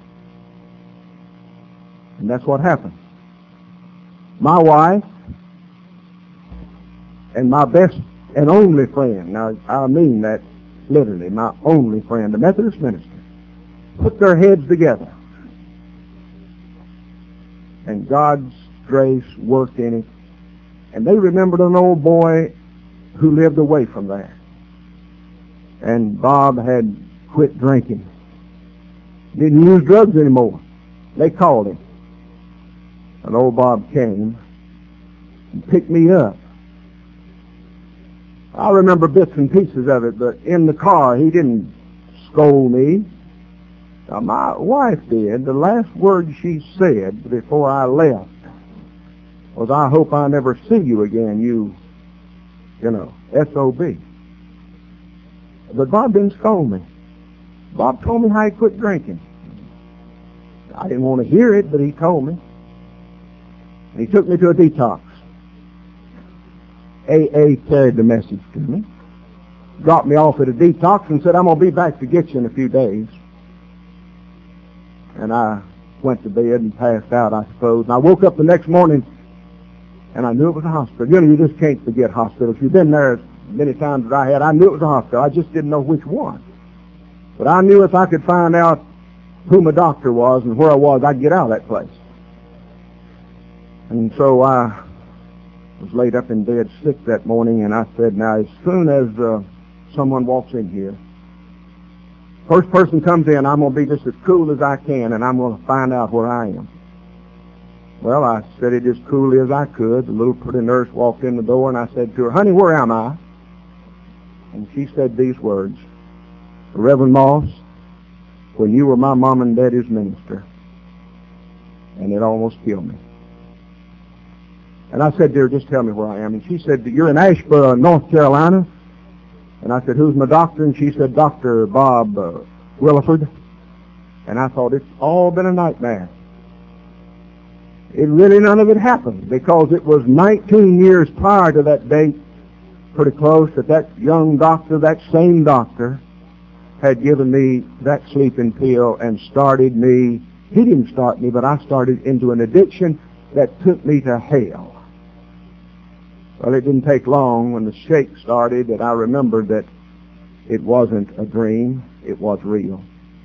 And that's what happened. My wife and my best and only friend, now I mean that literally, my only friend, the Methodist minister, put their heads together. And God's grace worked in it. And they remembered an old boy who lived away from there. And Bob had quit drinking. Didn't use drugs anymore. They called him. And old Bob came and picked me up. I remember bits and pieces of it, but in the car, he didn't scold me. Now, my wife did. The last word she said before I left was, I hope I never see you again, you, you know, S O B. But Bob didn't scold me. Bob told me how he quit drinking. I didn't want to hear it, but he told me. And he took me to a detox. A A carried the message to me, dropped me off at a detox and said, I'm going to be back to get you in a few days. And I went to bed and passed out, I suppose. And I woke up the next morning and I knew it was a hospital. You know, you just can't forget hospitals. You've been there as many times as I had. I knew it was a hospital. I just didn't know which one. But I knew if I could find out who my doctor was and where I was, I'd get out of that place. And so I was laid up in bed sick that morning, and I said, now, as soon as uh, someone walks in here, first person comes in, I'm going to be just as cool as I can, and I'm going to find out where I am. Well, I said it as coolly as I could. The little pretty nurse walked in the door, and I said to her, honey, where am I? And she said these words, Reverend Moss, when you were my mom and daddy's minister. And it almost killed me. And I said, dear, just tell me where I am. And she said, you're in Asheboro, North Carolina. And I said, who's my doctor? And she said, Doctor Bob uh, Williford. And I thought, it's all been a nightmare. It really, none of it happened, because it was nineteen years prior to that date, pretty close, that that young doctor, that same doctor, had given me that sleeping pill and started me, he didn't start me, but I started into an addiction that took me to hell. Well, it didn't take long when the shake started that I remembered that it wasn't a dream, it was real.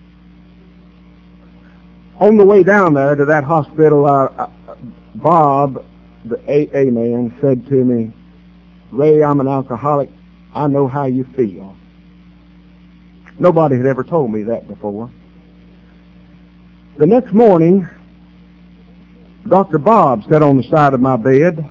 On the way down there to that hospital, uh, uh, Bob, the A A man, said to me, Ray, I'm an alcoholic. I know how you feel. Nobody had ever told me that before. The next morning, Doctor Bob sat on the side of my bed.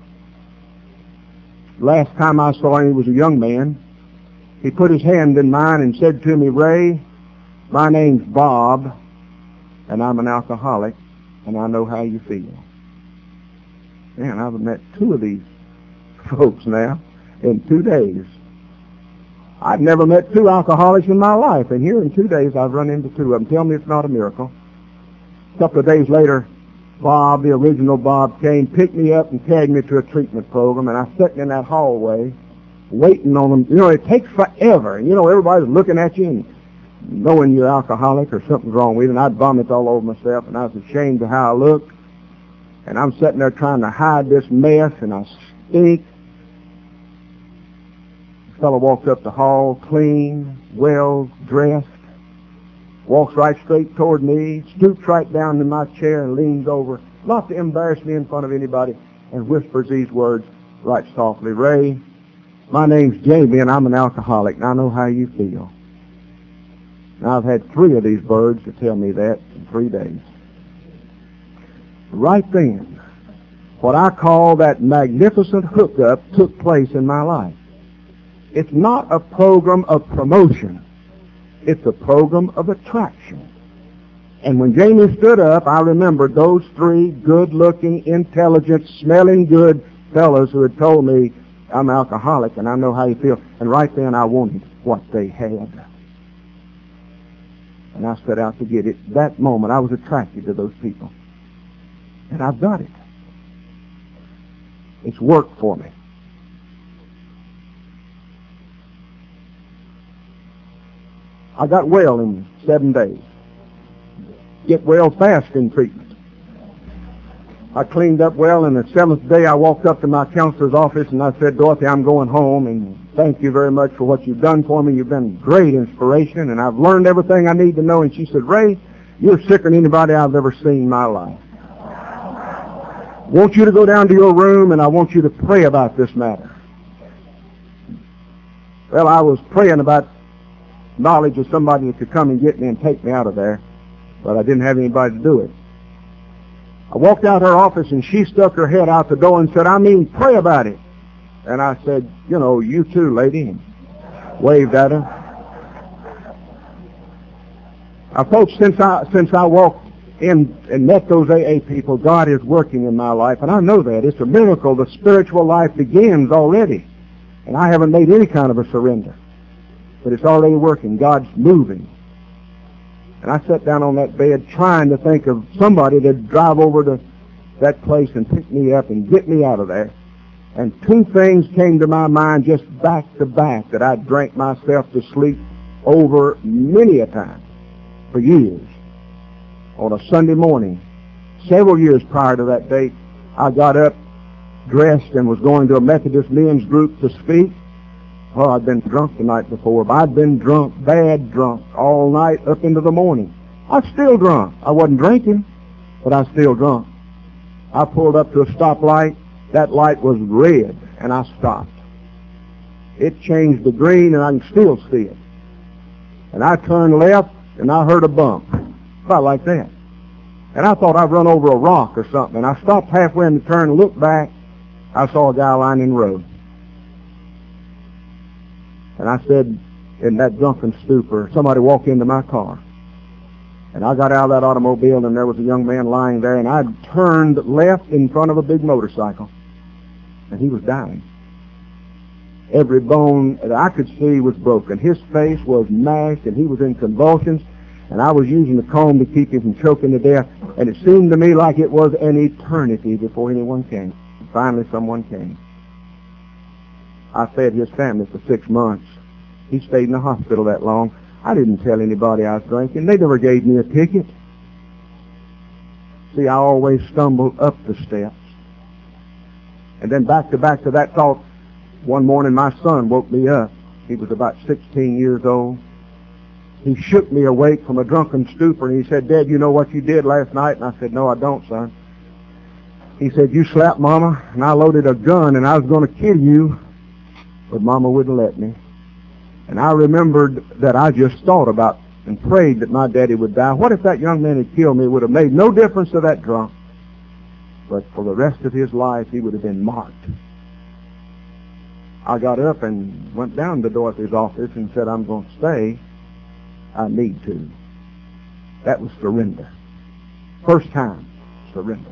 Last time I saw him, he was a young man. He put his hand in mine and said to me, Ray, my name's Bob, and I'm an alcoholic, and I know how you feel. Man, I've met two of these folks now in two days. I've never met two alcoholics in my life, and here in two days I've run into two of them. Tell me it's not a miracle. A couple of days later, Bob, the original Bob, came, picked me up, and carried me to a treatment program, and I sat in that hallway waiting on them. You know, it takes forever. You know, everybody's looking at you and knowing you're alcoholic or something's wrong with you, and I'd vomit all over myself, and I was ashamed of how I looked. And I'm sitting there trying to hide this mess, and I stink. The fellow walks up the hall, clean, well dressed, walks right straight toward me, stoops right down in my chair and leans over, not to embarrass me in front of anybody, and whispers these words right softly. Ray, my name's Jamie, and I'm an alcoholic, and I know how you feel. Now, I've had three of these birds to tell me that in three days. Right then, what I call that magnificent hookup took place in my life. It's not a program of promotion. It's a program of attraction. And when Jamie stood up, I remembered those three good-looking, intelligent, smelling good fellows who had told me, I'm alcoholic and I know how you feel. And right then I wanted what they had. And I set out to get it. That moment I was attracted to those people. And I've got it. It's worked for me. I got well in seven days. Get well fast in treatment. I cleaned up well, and the seventh day I walked up to my counselor's office and I said, Dorothy, I'm going home, and thank you very much for what you've done for me. You've been great inspiration, and I've learned everything I need to know. And she said, Ray, you're sicker than anybody I've ever seen in my life. I want you to go down to your room, and I want you to pray about this matter. Well, I was praying about knowledge of somebody that could come and get me and take me out of there, but I didn't have anybody to do it. I walked out her office, and she stuck her head out the door and said, I mean, pray about it. And I said, you know, you too, lady, and waved at her. Now, folks, since I, since I walked in and met those A A people, God is working in my life, and I know that. It's a miracle. The spiritual life begins already, and I haven't made any kind of a surrender. But it's already working. God's moving. And I sat down on that bed trying to think of somebody to drive over to that place and pick me up and get me out of there. And two things came to my mind just back to back that I drank myself to sleep over many a time for years. On a Sunday morning, several years prior to that date, I got up, dressed, and was going to a Methodist men's group to speak. Oh, I'd been drunk the night before, but I'd been drunk, bad drunk, all night up into the morning. I was still drunk. I wasn't drinking, but I was still drunk. I pulled up to a stoplight. That light was red, and I stopped. It changed to green, and I can still see it. And I turned left, and I heard a bump, about like that. And I thought I'd run over a rock or something, and I stopped halfway in the turn and looked back. I saw a guy lying in the road. And I said, in that drunken stupor, somebody walked into my car. And I got out of that automobile, and there was a young man lying there, and I turned left in front of a big motorcycle, and he was dying. Every bone that I could see was broken. His face was mashed, and he was in convulsions, and I was using the comb to keep him from choking to death, and it seemed to me like it was an eternity before anyone came. Finally, someone came. I fed his family for six months. He stayed in the hospital that long. I didn't tell anybody I was drinking. They never gave me a ticket. See, I always stumbled up the steps. And then back to back to that thought, one morning my son woke me up. He was about sixteen years old. He shook me awake from a drunken stupor, and he said, Dad, you know what you did last night? And I said, no, I don't, son. He said, you slapped Mama, and I loaded a gun, and I was going to kill you. But Mama wouldn't let me. And I remembered that I just thought about and prayed that my daddy would die. What if that young man had killed me? It would have made no difference to that drunk. But for the rest of his life, he would have been marked. I got up and went down to Dorothy's office and said, I'm going to stay. I need to. That was surrender. First time. surrender.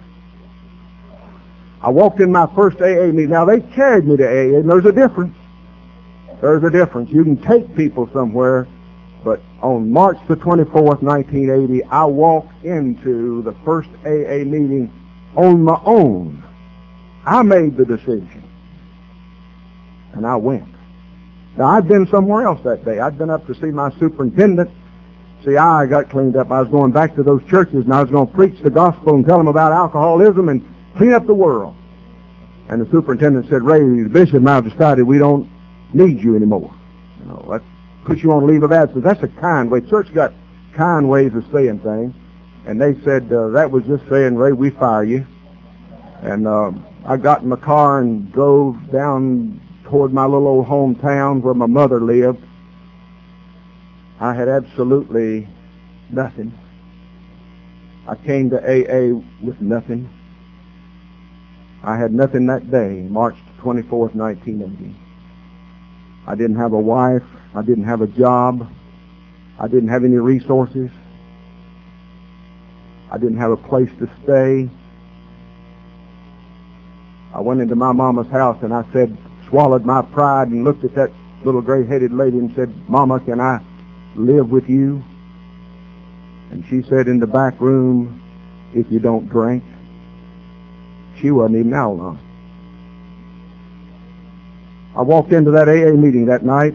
I walked in my first A A meeting. Now, they carried me to A A, and there's a difference. There's a difference. You can take people somewhere, but on March the twenty-fourth, nineteen eighty, I walked into the first A A meeting on my own. I made the decision, and I went. Now, I'd been somewhere else that day. I'd been up to see my superintendent. See, I got cleaned up. I was going back to those churches, and I was going to preach the gospel and tell them about alcoholism and clean up the world. And the superintendent said, Ray, the bishop and I have decided we don't need you anymore. You know, let's put you on leave of absence. That's a kind way. Church got kind ways of saying things. And they said, uh, that was just saying, Ray, we fire you. And uh, I got in my car and drove down toward my little old hometown where my mother lived. I had absolutely nothing. I came to A A with nothing. I had nothing that day, March twenty-fourth, nineteen eighty. I didn't have a wife. I didn't have a job. I didn't have any resources. I didn't have a place to stay. I went into my mama's house and I said, swallowed my pride and looked at that little gray-headed lady and said, Mama, can I live with you? And she said in the back room, if you don't drink. She wasn't even out long. I walked into that A A meeting that night,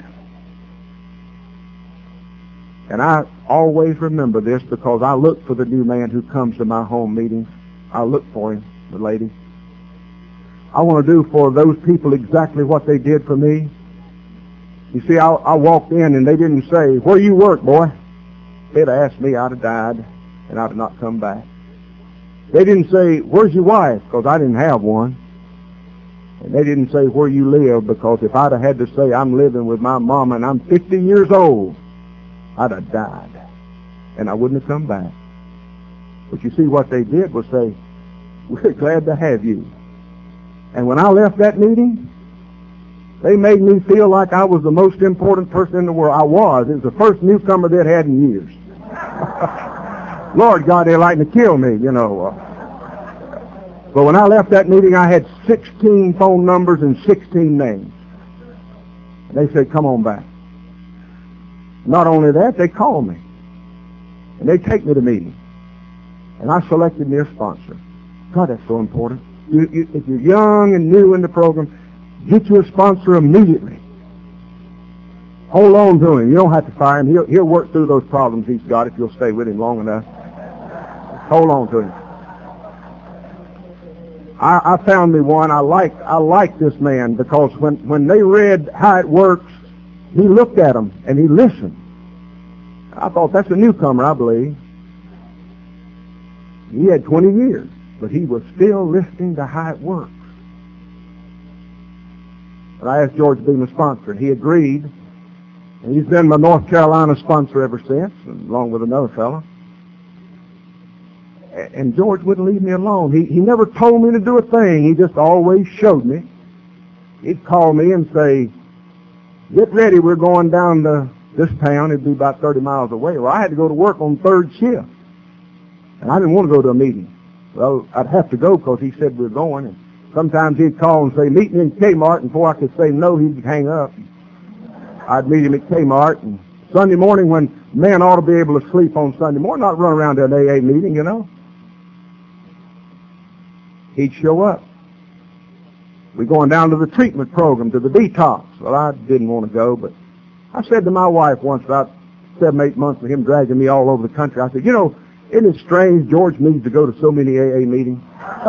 and I always remember this because I look for the new man who comes to my home meetings. I look for him, the lady. I want to do for those people exactly what they did for me. You see, I, I walked in and they didn't say, where you work, boy? They'd asked me, I'd have died, and I'd have not come back. They didn't say, where's your wife? Because I didn't have one. And they didn't say, where you live? Because if I'd have had to say, I'm living with my mama and I'm fifty years old, I'd have died. And I wouldn't have come back. But you see, what they did was say, we're glad to have you. And when I left that meeting, they made me feel like I was the most important person in the world. I was. It was the first newcomer they'd had in years. Lord God, they're like to kill me, you know. But when I left that meeting, I had sixteen phone numbers and sixteen names. And they said, come on back. Not only that, they called me. And they take me to meeting. And I selected me a sponsor. God, that's so important. You, you, if you're young and new in the program, get you a sponsor immediately. Hold on to him. You don't have to fire him. He'll, he'll work through those problems he's got if you'll stay with him long enough. Hold on to him. I, I found me one. I like I like this man because when, when they read how it works, he looked at them and he listened. I thought, that's a newcomer, I believe. He had twenty years, but he was still listening to how it works. But I asked George to be my sponsor, and he agreed. And he's been my North Carolina sponsor ever since, along with another fellow. And George wouldn't leave me alone. He, he never told me to do a thing. He just always showed me. He'd call me and say, get ready, we're going down to this town. It'd be about thirty miles away. Well, I had to go to work on third shift. And I didn't want to go to a meeting. Well, I'd have to go because he said we we're going. And sometimes he'd call and say, meet me in Kmart. And before I could say no, he'd hang up. I'd meet him at Kmart. And Sunday morning, when men ought to be able to sleep on Sunday morning, not run around to an A A meeting, you know, he'd show up. We're going down to the treatment program, to the detox. Well, I didn't want to go, but I said to my wife once, about seven, eight months of him dragging me all over the country, I said, you know, isn't it strange George needs to go to so many A A meetings?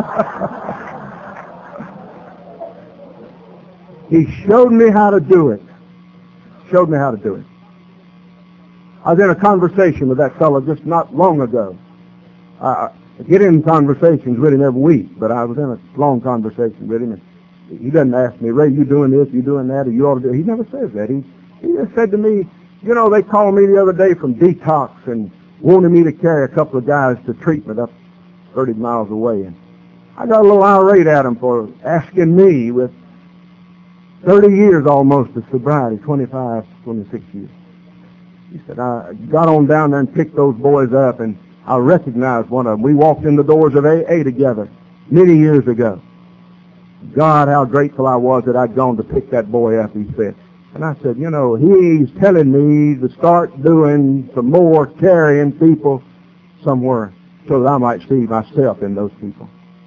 He showed me how to do it. Showed me how to do it. I was in a conversation with that fellow just not long ago. I get in conversations with him every week, but I was in a long conversation with him, and he doesn't ask me, Ray, you doing this, you doing that, or you ought to do it. He never says that. He, he just said to me, you know, they called me the other day from detox and wanted me to carry a couple of guys to treatment up thirty miles away. And I got a little irate at him for asking me with thirty years almost of sobriety, twenty-five, twenty-six years. He said, I got on down there and picked those boys up, and I recognized one of them. We walked in the doors of A A together many years ago. God, how grateful I was that I'd gone to pick that boy up, he said. And I said, you know, he's telling me to start doing some more carrying people somewhere so that I might see myself in those people.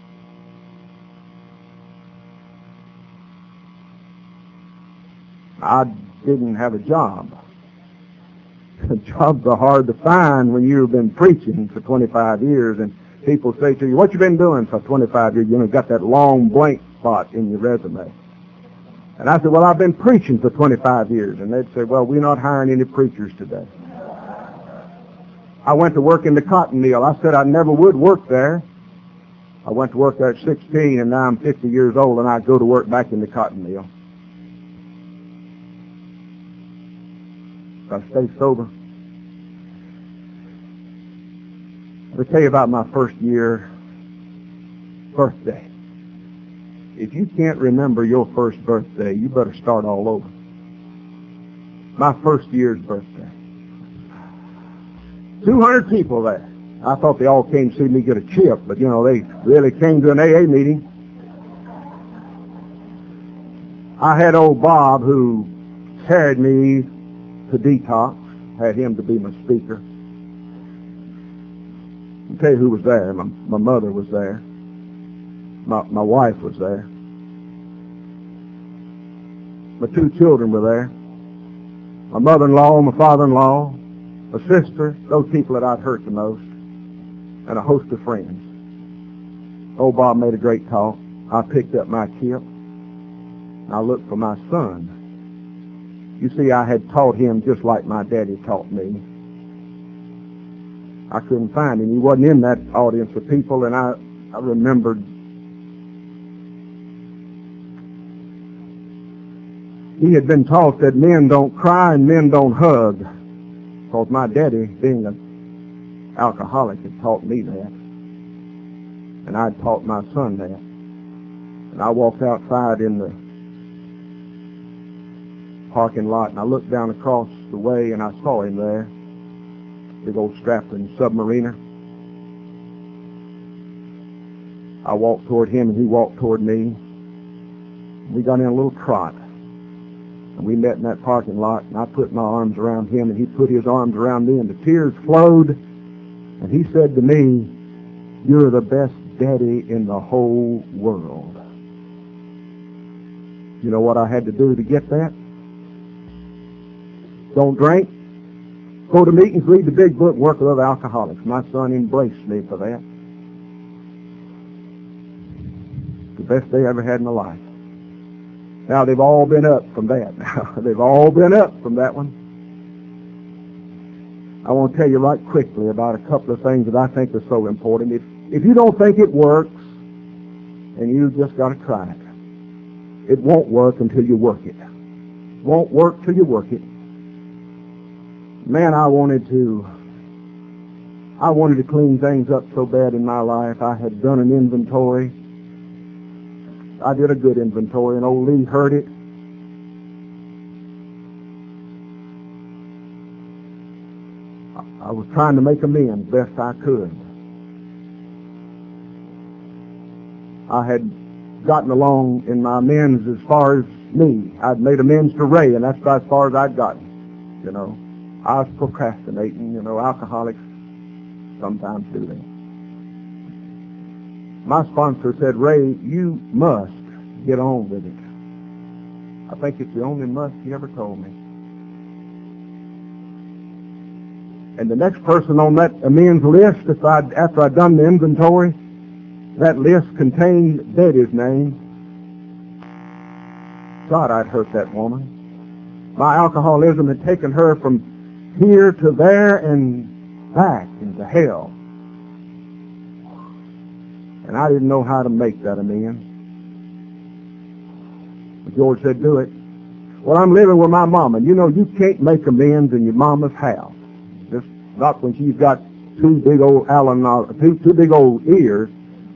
I didn't have a job. Jobs are hard to find when you've been preaching for twenty-five years and people say to you, what you been doing for twenty-five years? You know, got that long blank spot in your resume. And I said, well, I've been preaching for twenty-five years. And they'd say, well, we're not hiring any preachers today. I went to work in the cotton mill. I said I never would work there. I went to work there at sixteen, and now I'm fifty years old, and I go to work back in the cotton mill. I stay sober. Let me tell you about my first year birthday. If you can't remember your first birthday, you better start all over. My first year's birthday. two hundred people there. I thought they all came to see me get a chip, but, you know, they really came to an A A meeting. I had old Bob who carried me to detox, had him to be my speaker. I'll tell you who was there. My, my mother was there. My, my wife was there. My two children were there. My mother-in-law, my father-in-law, my sister, those people that I'd hurt the most, and a host of friends. Old Bob made a great talk. I picked up my kip. I looked for my son. You see, I had taught him just like my daddy taught me. I couldn't find him. He wasn't in that audience of people, and I, I remembered he had been taught that men don't cry and men don't hug, because my daddy, being an alcoholic, had taught me that. And I'd taught my son that. And I walked outside in the parking lot, and I looked down across the way, and I saw him there, big old strapping submariner. I walked toward him, and he walked toward me. We got in a little trot, and we met in that parking lot, and I put my arms around him, and he put his arms around me, and the tears flowed, and he said to me, "You're the best daddy in the whole world." You know what I had to do to get that? Don't drink. Go to meetings, read the big book, work with other alcoholics. My son embraced me for that. The best day I ever had in my life. Now, they've all been up from that. They've all been up from that one. I want to tell you right quickly about a couple of things that I think are so important. If, if you don't think it works, and you just got to try it, it won't work until you work it. It won't work till you work it. Man, I wanted to, I wanted to clean things up so bad in my life. I had done an inventory. I did a good inventory, and old Lee heard it. I was trying to make amends best I could. I had gotten along in my amends as far as me. I'd made amends to Ray, and that's about as far as I'd gotten, you know. I was procrastinating. You know, alcoholics sometimes do that. My sponsor said, "Ray, you must get on with it." I think it's the only must he ever told me. And the next person on that amends list, if I'd, after I'd done the inventory, that list contained Betty's name. God, I'd hurt that woman. My alcoholism had taken her from here to there and back into hell. And I didn't know how to make that amends. But George said, "Do it." Well, I'm living with my mama. You know, you can't make amends in your mama's house. Just not when she's got two big old Allen, uh, two, two big old ears.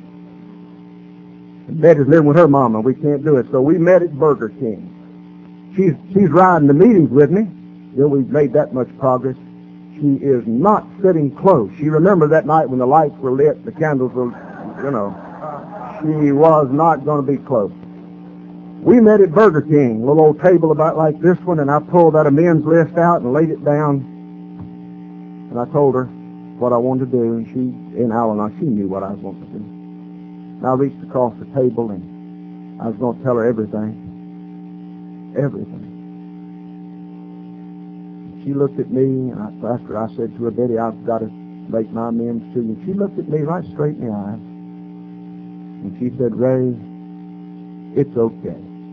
And Betty's living with her mama. We can't do it. So we met at Burger King. She's, she's riding the meetings with me. You know, we've made that much progress. She is not sitting close. She remembered that night when the lights were lit, the candles were, you know. She was not going to be close. We met at Burger King, a little old table about like this one, and I pulled that amends list out and laid it down. And I told her what I wanted to do, and she, in Al-Anon, she knew what I was wanting to do. And I reached across the table, and I was going to tell her everything. Everything. She looked at me, and I, after I said to her, Betty, I've got to make my amends to you. She looked at me right straight in the eyes, and she said, Ray, it's okay.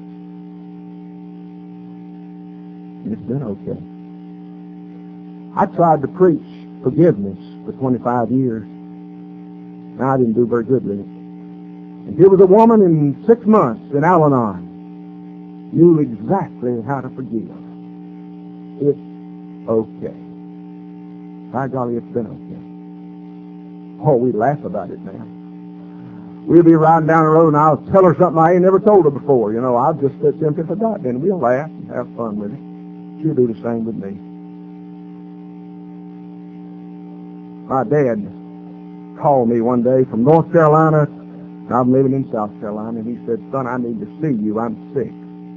And it's been okay. I tried to preach forgiveness for twenty-five years, and I didn't do very good with it. And here was a woman in six months in Al-Anon, knew exactly how to forgive. It's okay. By golly, it's been okay. Oh, we laugh about it now. We'll be riding down the road and I'll tell her something I ain't never told her before. You know, I've just simply forgotten, and we'll laugh and have fun with it. She'll do the same with me. My dad called me one day from North Carolina. I'm living in South Carolina, and he said, son, I need to see you. I'm sick.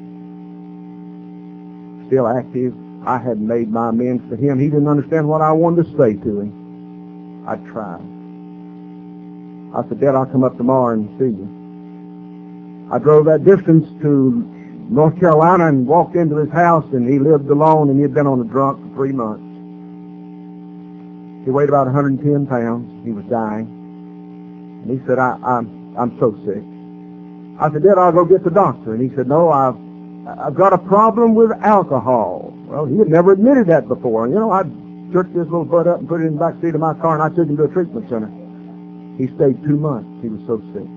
Still active. I hadn't made my amends to him. He didn't understand what I wanted to say to him. I tried. I said, Dad, I'll come up tomorrow and see you. I drove that distance to North Carolina and walked into his house, and he lived alone, and he had been on a drunk for three months. He weighed about one hundred ten pounds. He was dying. And he said, I, I'm, I'm so sick. I said, Dad, I'll go get the doctor. And he said, no, I've, I've got a problem with alcohol. Well, he had never admitted that before. And, you know, I jerked this little butt up and put it in the back seat of my car, and I took him to a treatment center. He stayed two months. He was so sick.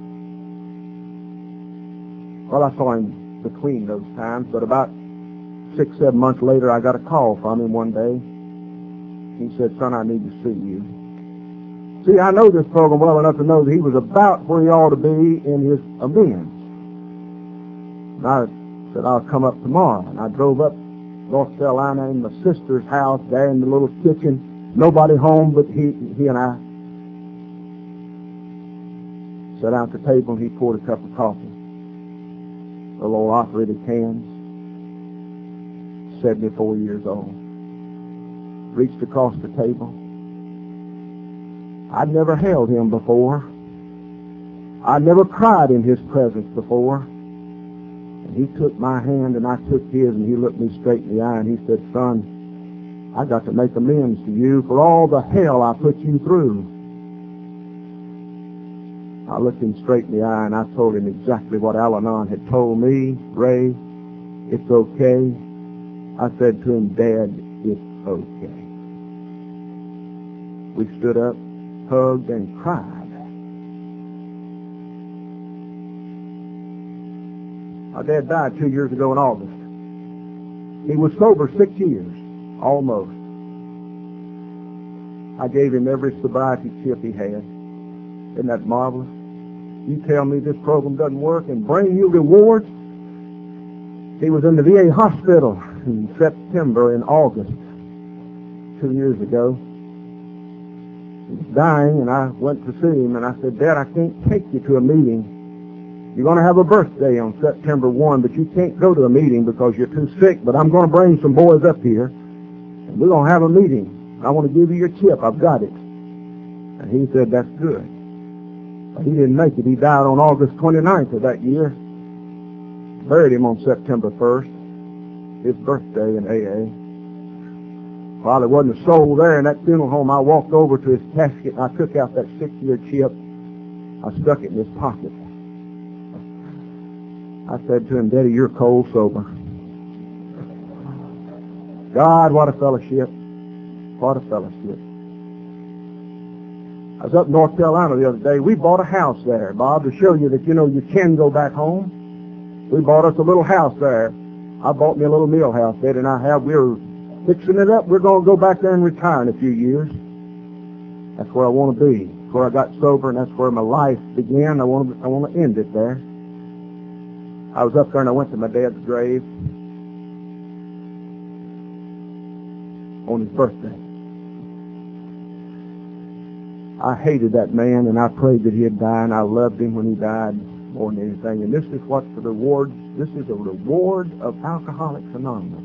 Well, I saw him between those times, but about six, seven months later, I got a call from him one day. He said, son, I need to see you. See, I know this program well enough to know that he was about where he ought to be in his amends. And I said, I'll come up tomorrow. And I drove up North Carolina in my sister's house, there in the little kitchen. Nobody home but he, he and I. Sat down at the table, and he poured a cup of coffee. A little old operated cans. seventy-four years old. Reached across the table. I'd never held him before. I'd never cried in his presence before. And he took my hand, and I took his, and he looked me straight in the eye, and he said, son, I got to make amends to you for all the hell I put you through. I looked him straight in the eye, and I told him exactly what Al-Anon had told me. Ray, it's okay. I said to him, Dad, it's okay. We stood up, hugged, and cried. My dad died two years ago in August. He was sober six years, almost. I gave him every sobriety chip he had. Isn't that marvelous? You tell me this program doesn't work and bring you rewards? He was in the V A hospital in September and August two years ago. He was dying, and I went to see him, and I said, Dad, I can't take you to a meeting. You're going to have a birthday on September first, but you can't go to a meeting because you're too sick, but I'm going to bring some boys up here, and we're going to have a meeting. I want to give you your chip. I've got it. And he said, that's good. But he didn't make it. He died on August twenty-ninth of that year. Buried him on September first, his birthday in A A. While there wasn't a soul there in that funeral home, I walked over to his casket, and I took out that six-year chip. I stuck it in his pocket. I said to him, Daddy, you're cold sober. God, what a fellowship. What a fellowship. I was up in North Carolina the other day. We bought a house there, Bob, to show you that, you know, you can go back home. We bought us a little house there. I bought me a little meal house, Betty and I have. We were fixing it up. We're going to go back there and retire in a few years. That's where I want to be. That's where I got sober, and that's where my life began. I want to, I want to end it there. I was up there, and I went to my dad's grave on his birthday. I hated that man, and I prayed that he'd die, and I loved him when he died more than anything. And this is what the reward, this is a reward of Alcoholics Anonymous.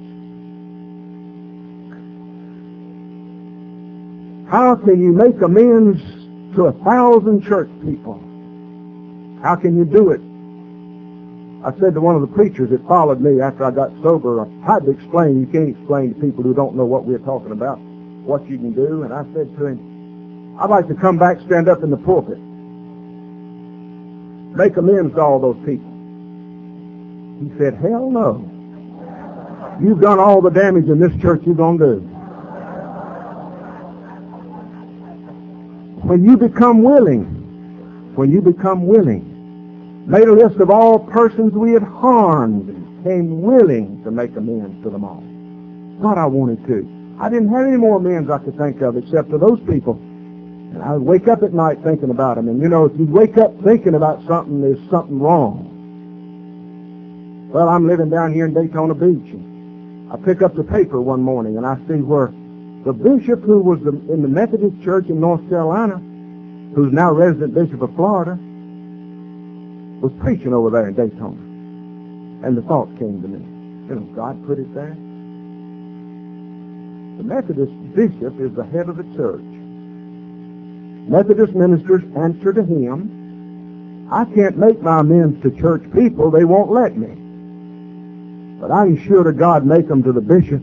How can you make amends to a thousand church people? How can you do it? I said to one of the preachers that followed me after I got sober, I tried to explain, you can't explain to people who don't know what we're talking about, what you can do. And I said to him, I'd like to come back, stand up in the pulpit, make amends to all those people. He said, hell no. You've done all the damage in this church you're going to do. When you become willing, when you become willing, made a list of all persons we had harmed, and came willing to make amends to them all. God, I wanted to. I didn't have any more amends I could think of except to those people. And I would wake up at night thinking about them. And you know, if you wake up thinking about something, there's something wrong. Well, I'm living down here in Daytona Beach. And I pick up the paper one morning and I see where the bishop who was the, in the Methodist Church in North Carolina, who's now resident bishop of Florida, was preaching over there in Daytona. And the thought came to me, you know, God put it there. The Methodist bishop is the head of the church. Methodist ministers answer to him. I can't make my amends to church people. They won't let me. But I can sure to God make them to the bishop.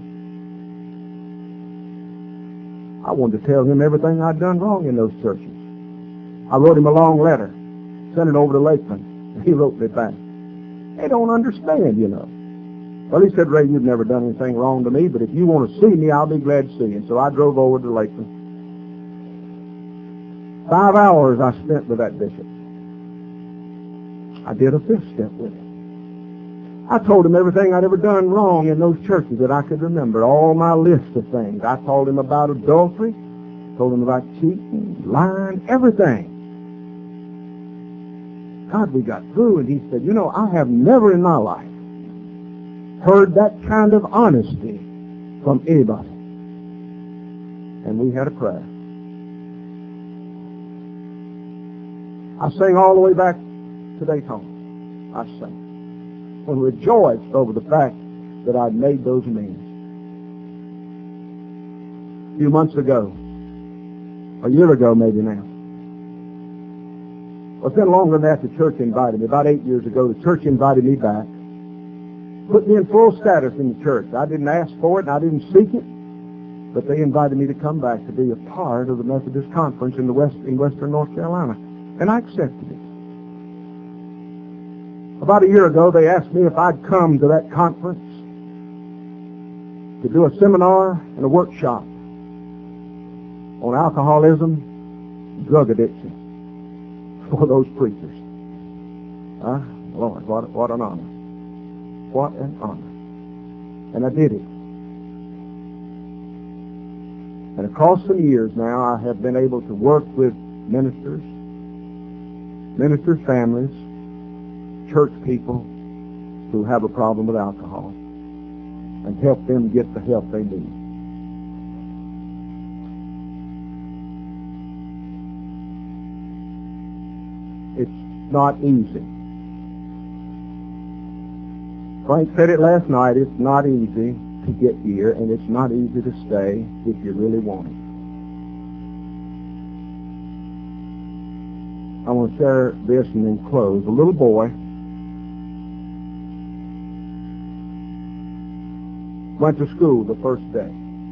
I wanted to tell him everything I'd done wrong in those churches. I wrote him a long letter, sent it over to Lakeland. He wrote me back. They don't understand, you know. Well, he said, Ray, you've never done anything wrong to me, but if you want to see me, I'll be glad to see you. And so I drove over to Lakeland. Five hours I spent with that bishop. I did a fifth step with him. I told him everything I'd ever done wrong in those churches that I could remember, all my list of things. I told him about adultery, told him about cheating, lying, everything. God, we got through, and he said, you know, I have never in my life heard that kind of honesty from anybody. And we had a prayer. I sang all the way back to Daytona. I sang. And rejoiced over the fact that I'd made those amends. A few months ago, a year ago maybe now, well, it's been longer than that. The church invited me. About eight years ago, the church invited me back. Put me in full status in the church. I didn't ask for it, and I didn't seek it. But they invited me to come back to be a part of the Methodist Conference in the West, in Western North Carolina. And I accepted it. About a year ago, they asked me if I'd come to that conference to do a seminar and a workshop on alcoholism, drug addiction. For those preachers. Huh? Lord, what, what an honor. What an honor. And I did it. And across some years now, I have been able to work with ministers, ministers' families, church people who have a problem with alcohol, and help them get the help they need. It's not easy. Frank said it last night. It's not easy to get here, and it's not easy to stay if you really want it. I want to share this and then close. A little boy went to school the first day.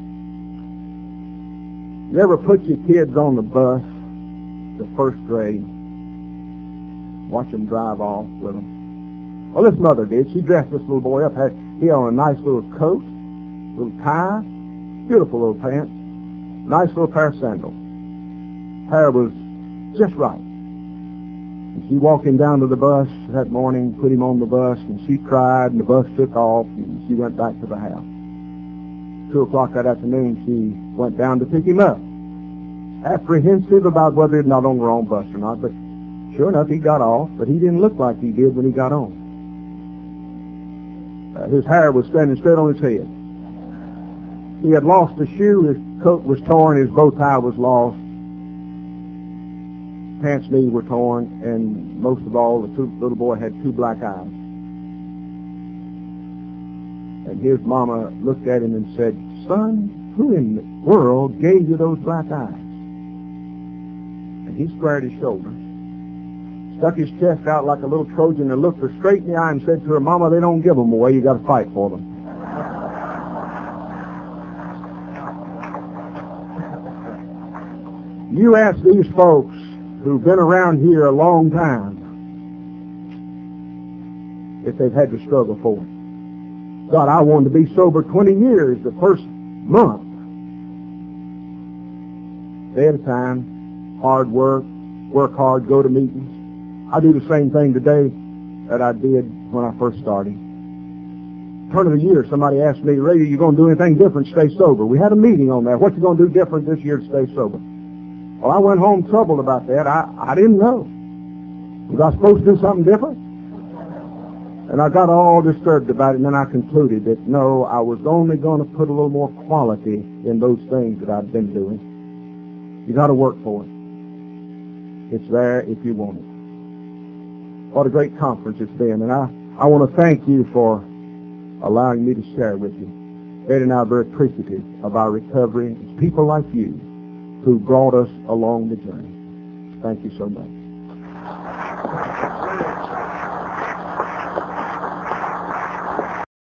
You ever put your kids on the bus, the first grade, watch them drive off with them? Well, this mother did. She dressed this little boy up. Had he had on a nice little coat, little tie, beautiful little pants, nice little pair of sandals. Hair was just right. And she walked him down to the bus that morning, put him on the bus, and she cried, and the bus took off, and she went back to the house. Two o'clock that afternoon, she went down to pick him up, apprehensive about whether he'd not on the wrong bus or not, but sure enough, he got off, but he didn't look like he did when he got on. Uh, his hair was standing straight on his head. He had lost a shoe, his coat was torn, his bow tie was lost. pants knees were torn, and most of all, the two, little boy had two black eyes. And his mama looked at him and said, "Son, who in the world gave you those black eyes?" And he squared his shoulders, stuck his chest out like a little Trojan, and looked her straight in the eye and said to her, "Mama, they don't give them away. You got to fight for them." You ask these folks who've been around here a long time if they've had to struggle for it. God, I wanted to be sober twenty years the first month. Day at a time, hard work, work hard, go to meetings. I do the same thing today that I did when I first started. Turn of the year, somebody asked me, "Ray, are you going to do anything different to stay sober?" We had a meeting on that. What you going to do different this year to stay sober? Well, I went home troubled about that. I, I didn't know. Was I supposed to do something different? And I got all disturbed about it, and then I concluded that, no, I was only going to put a little more quality in those things that I've been doing. You got to work for it. It's there if you want it. What a great conference it's been, and I, I want to thank you for allowing me to share with you. Betty and I are very appreciative of our recovery. It's people like you who brought us along the journey. Thank you so much.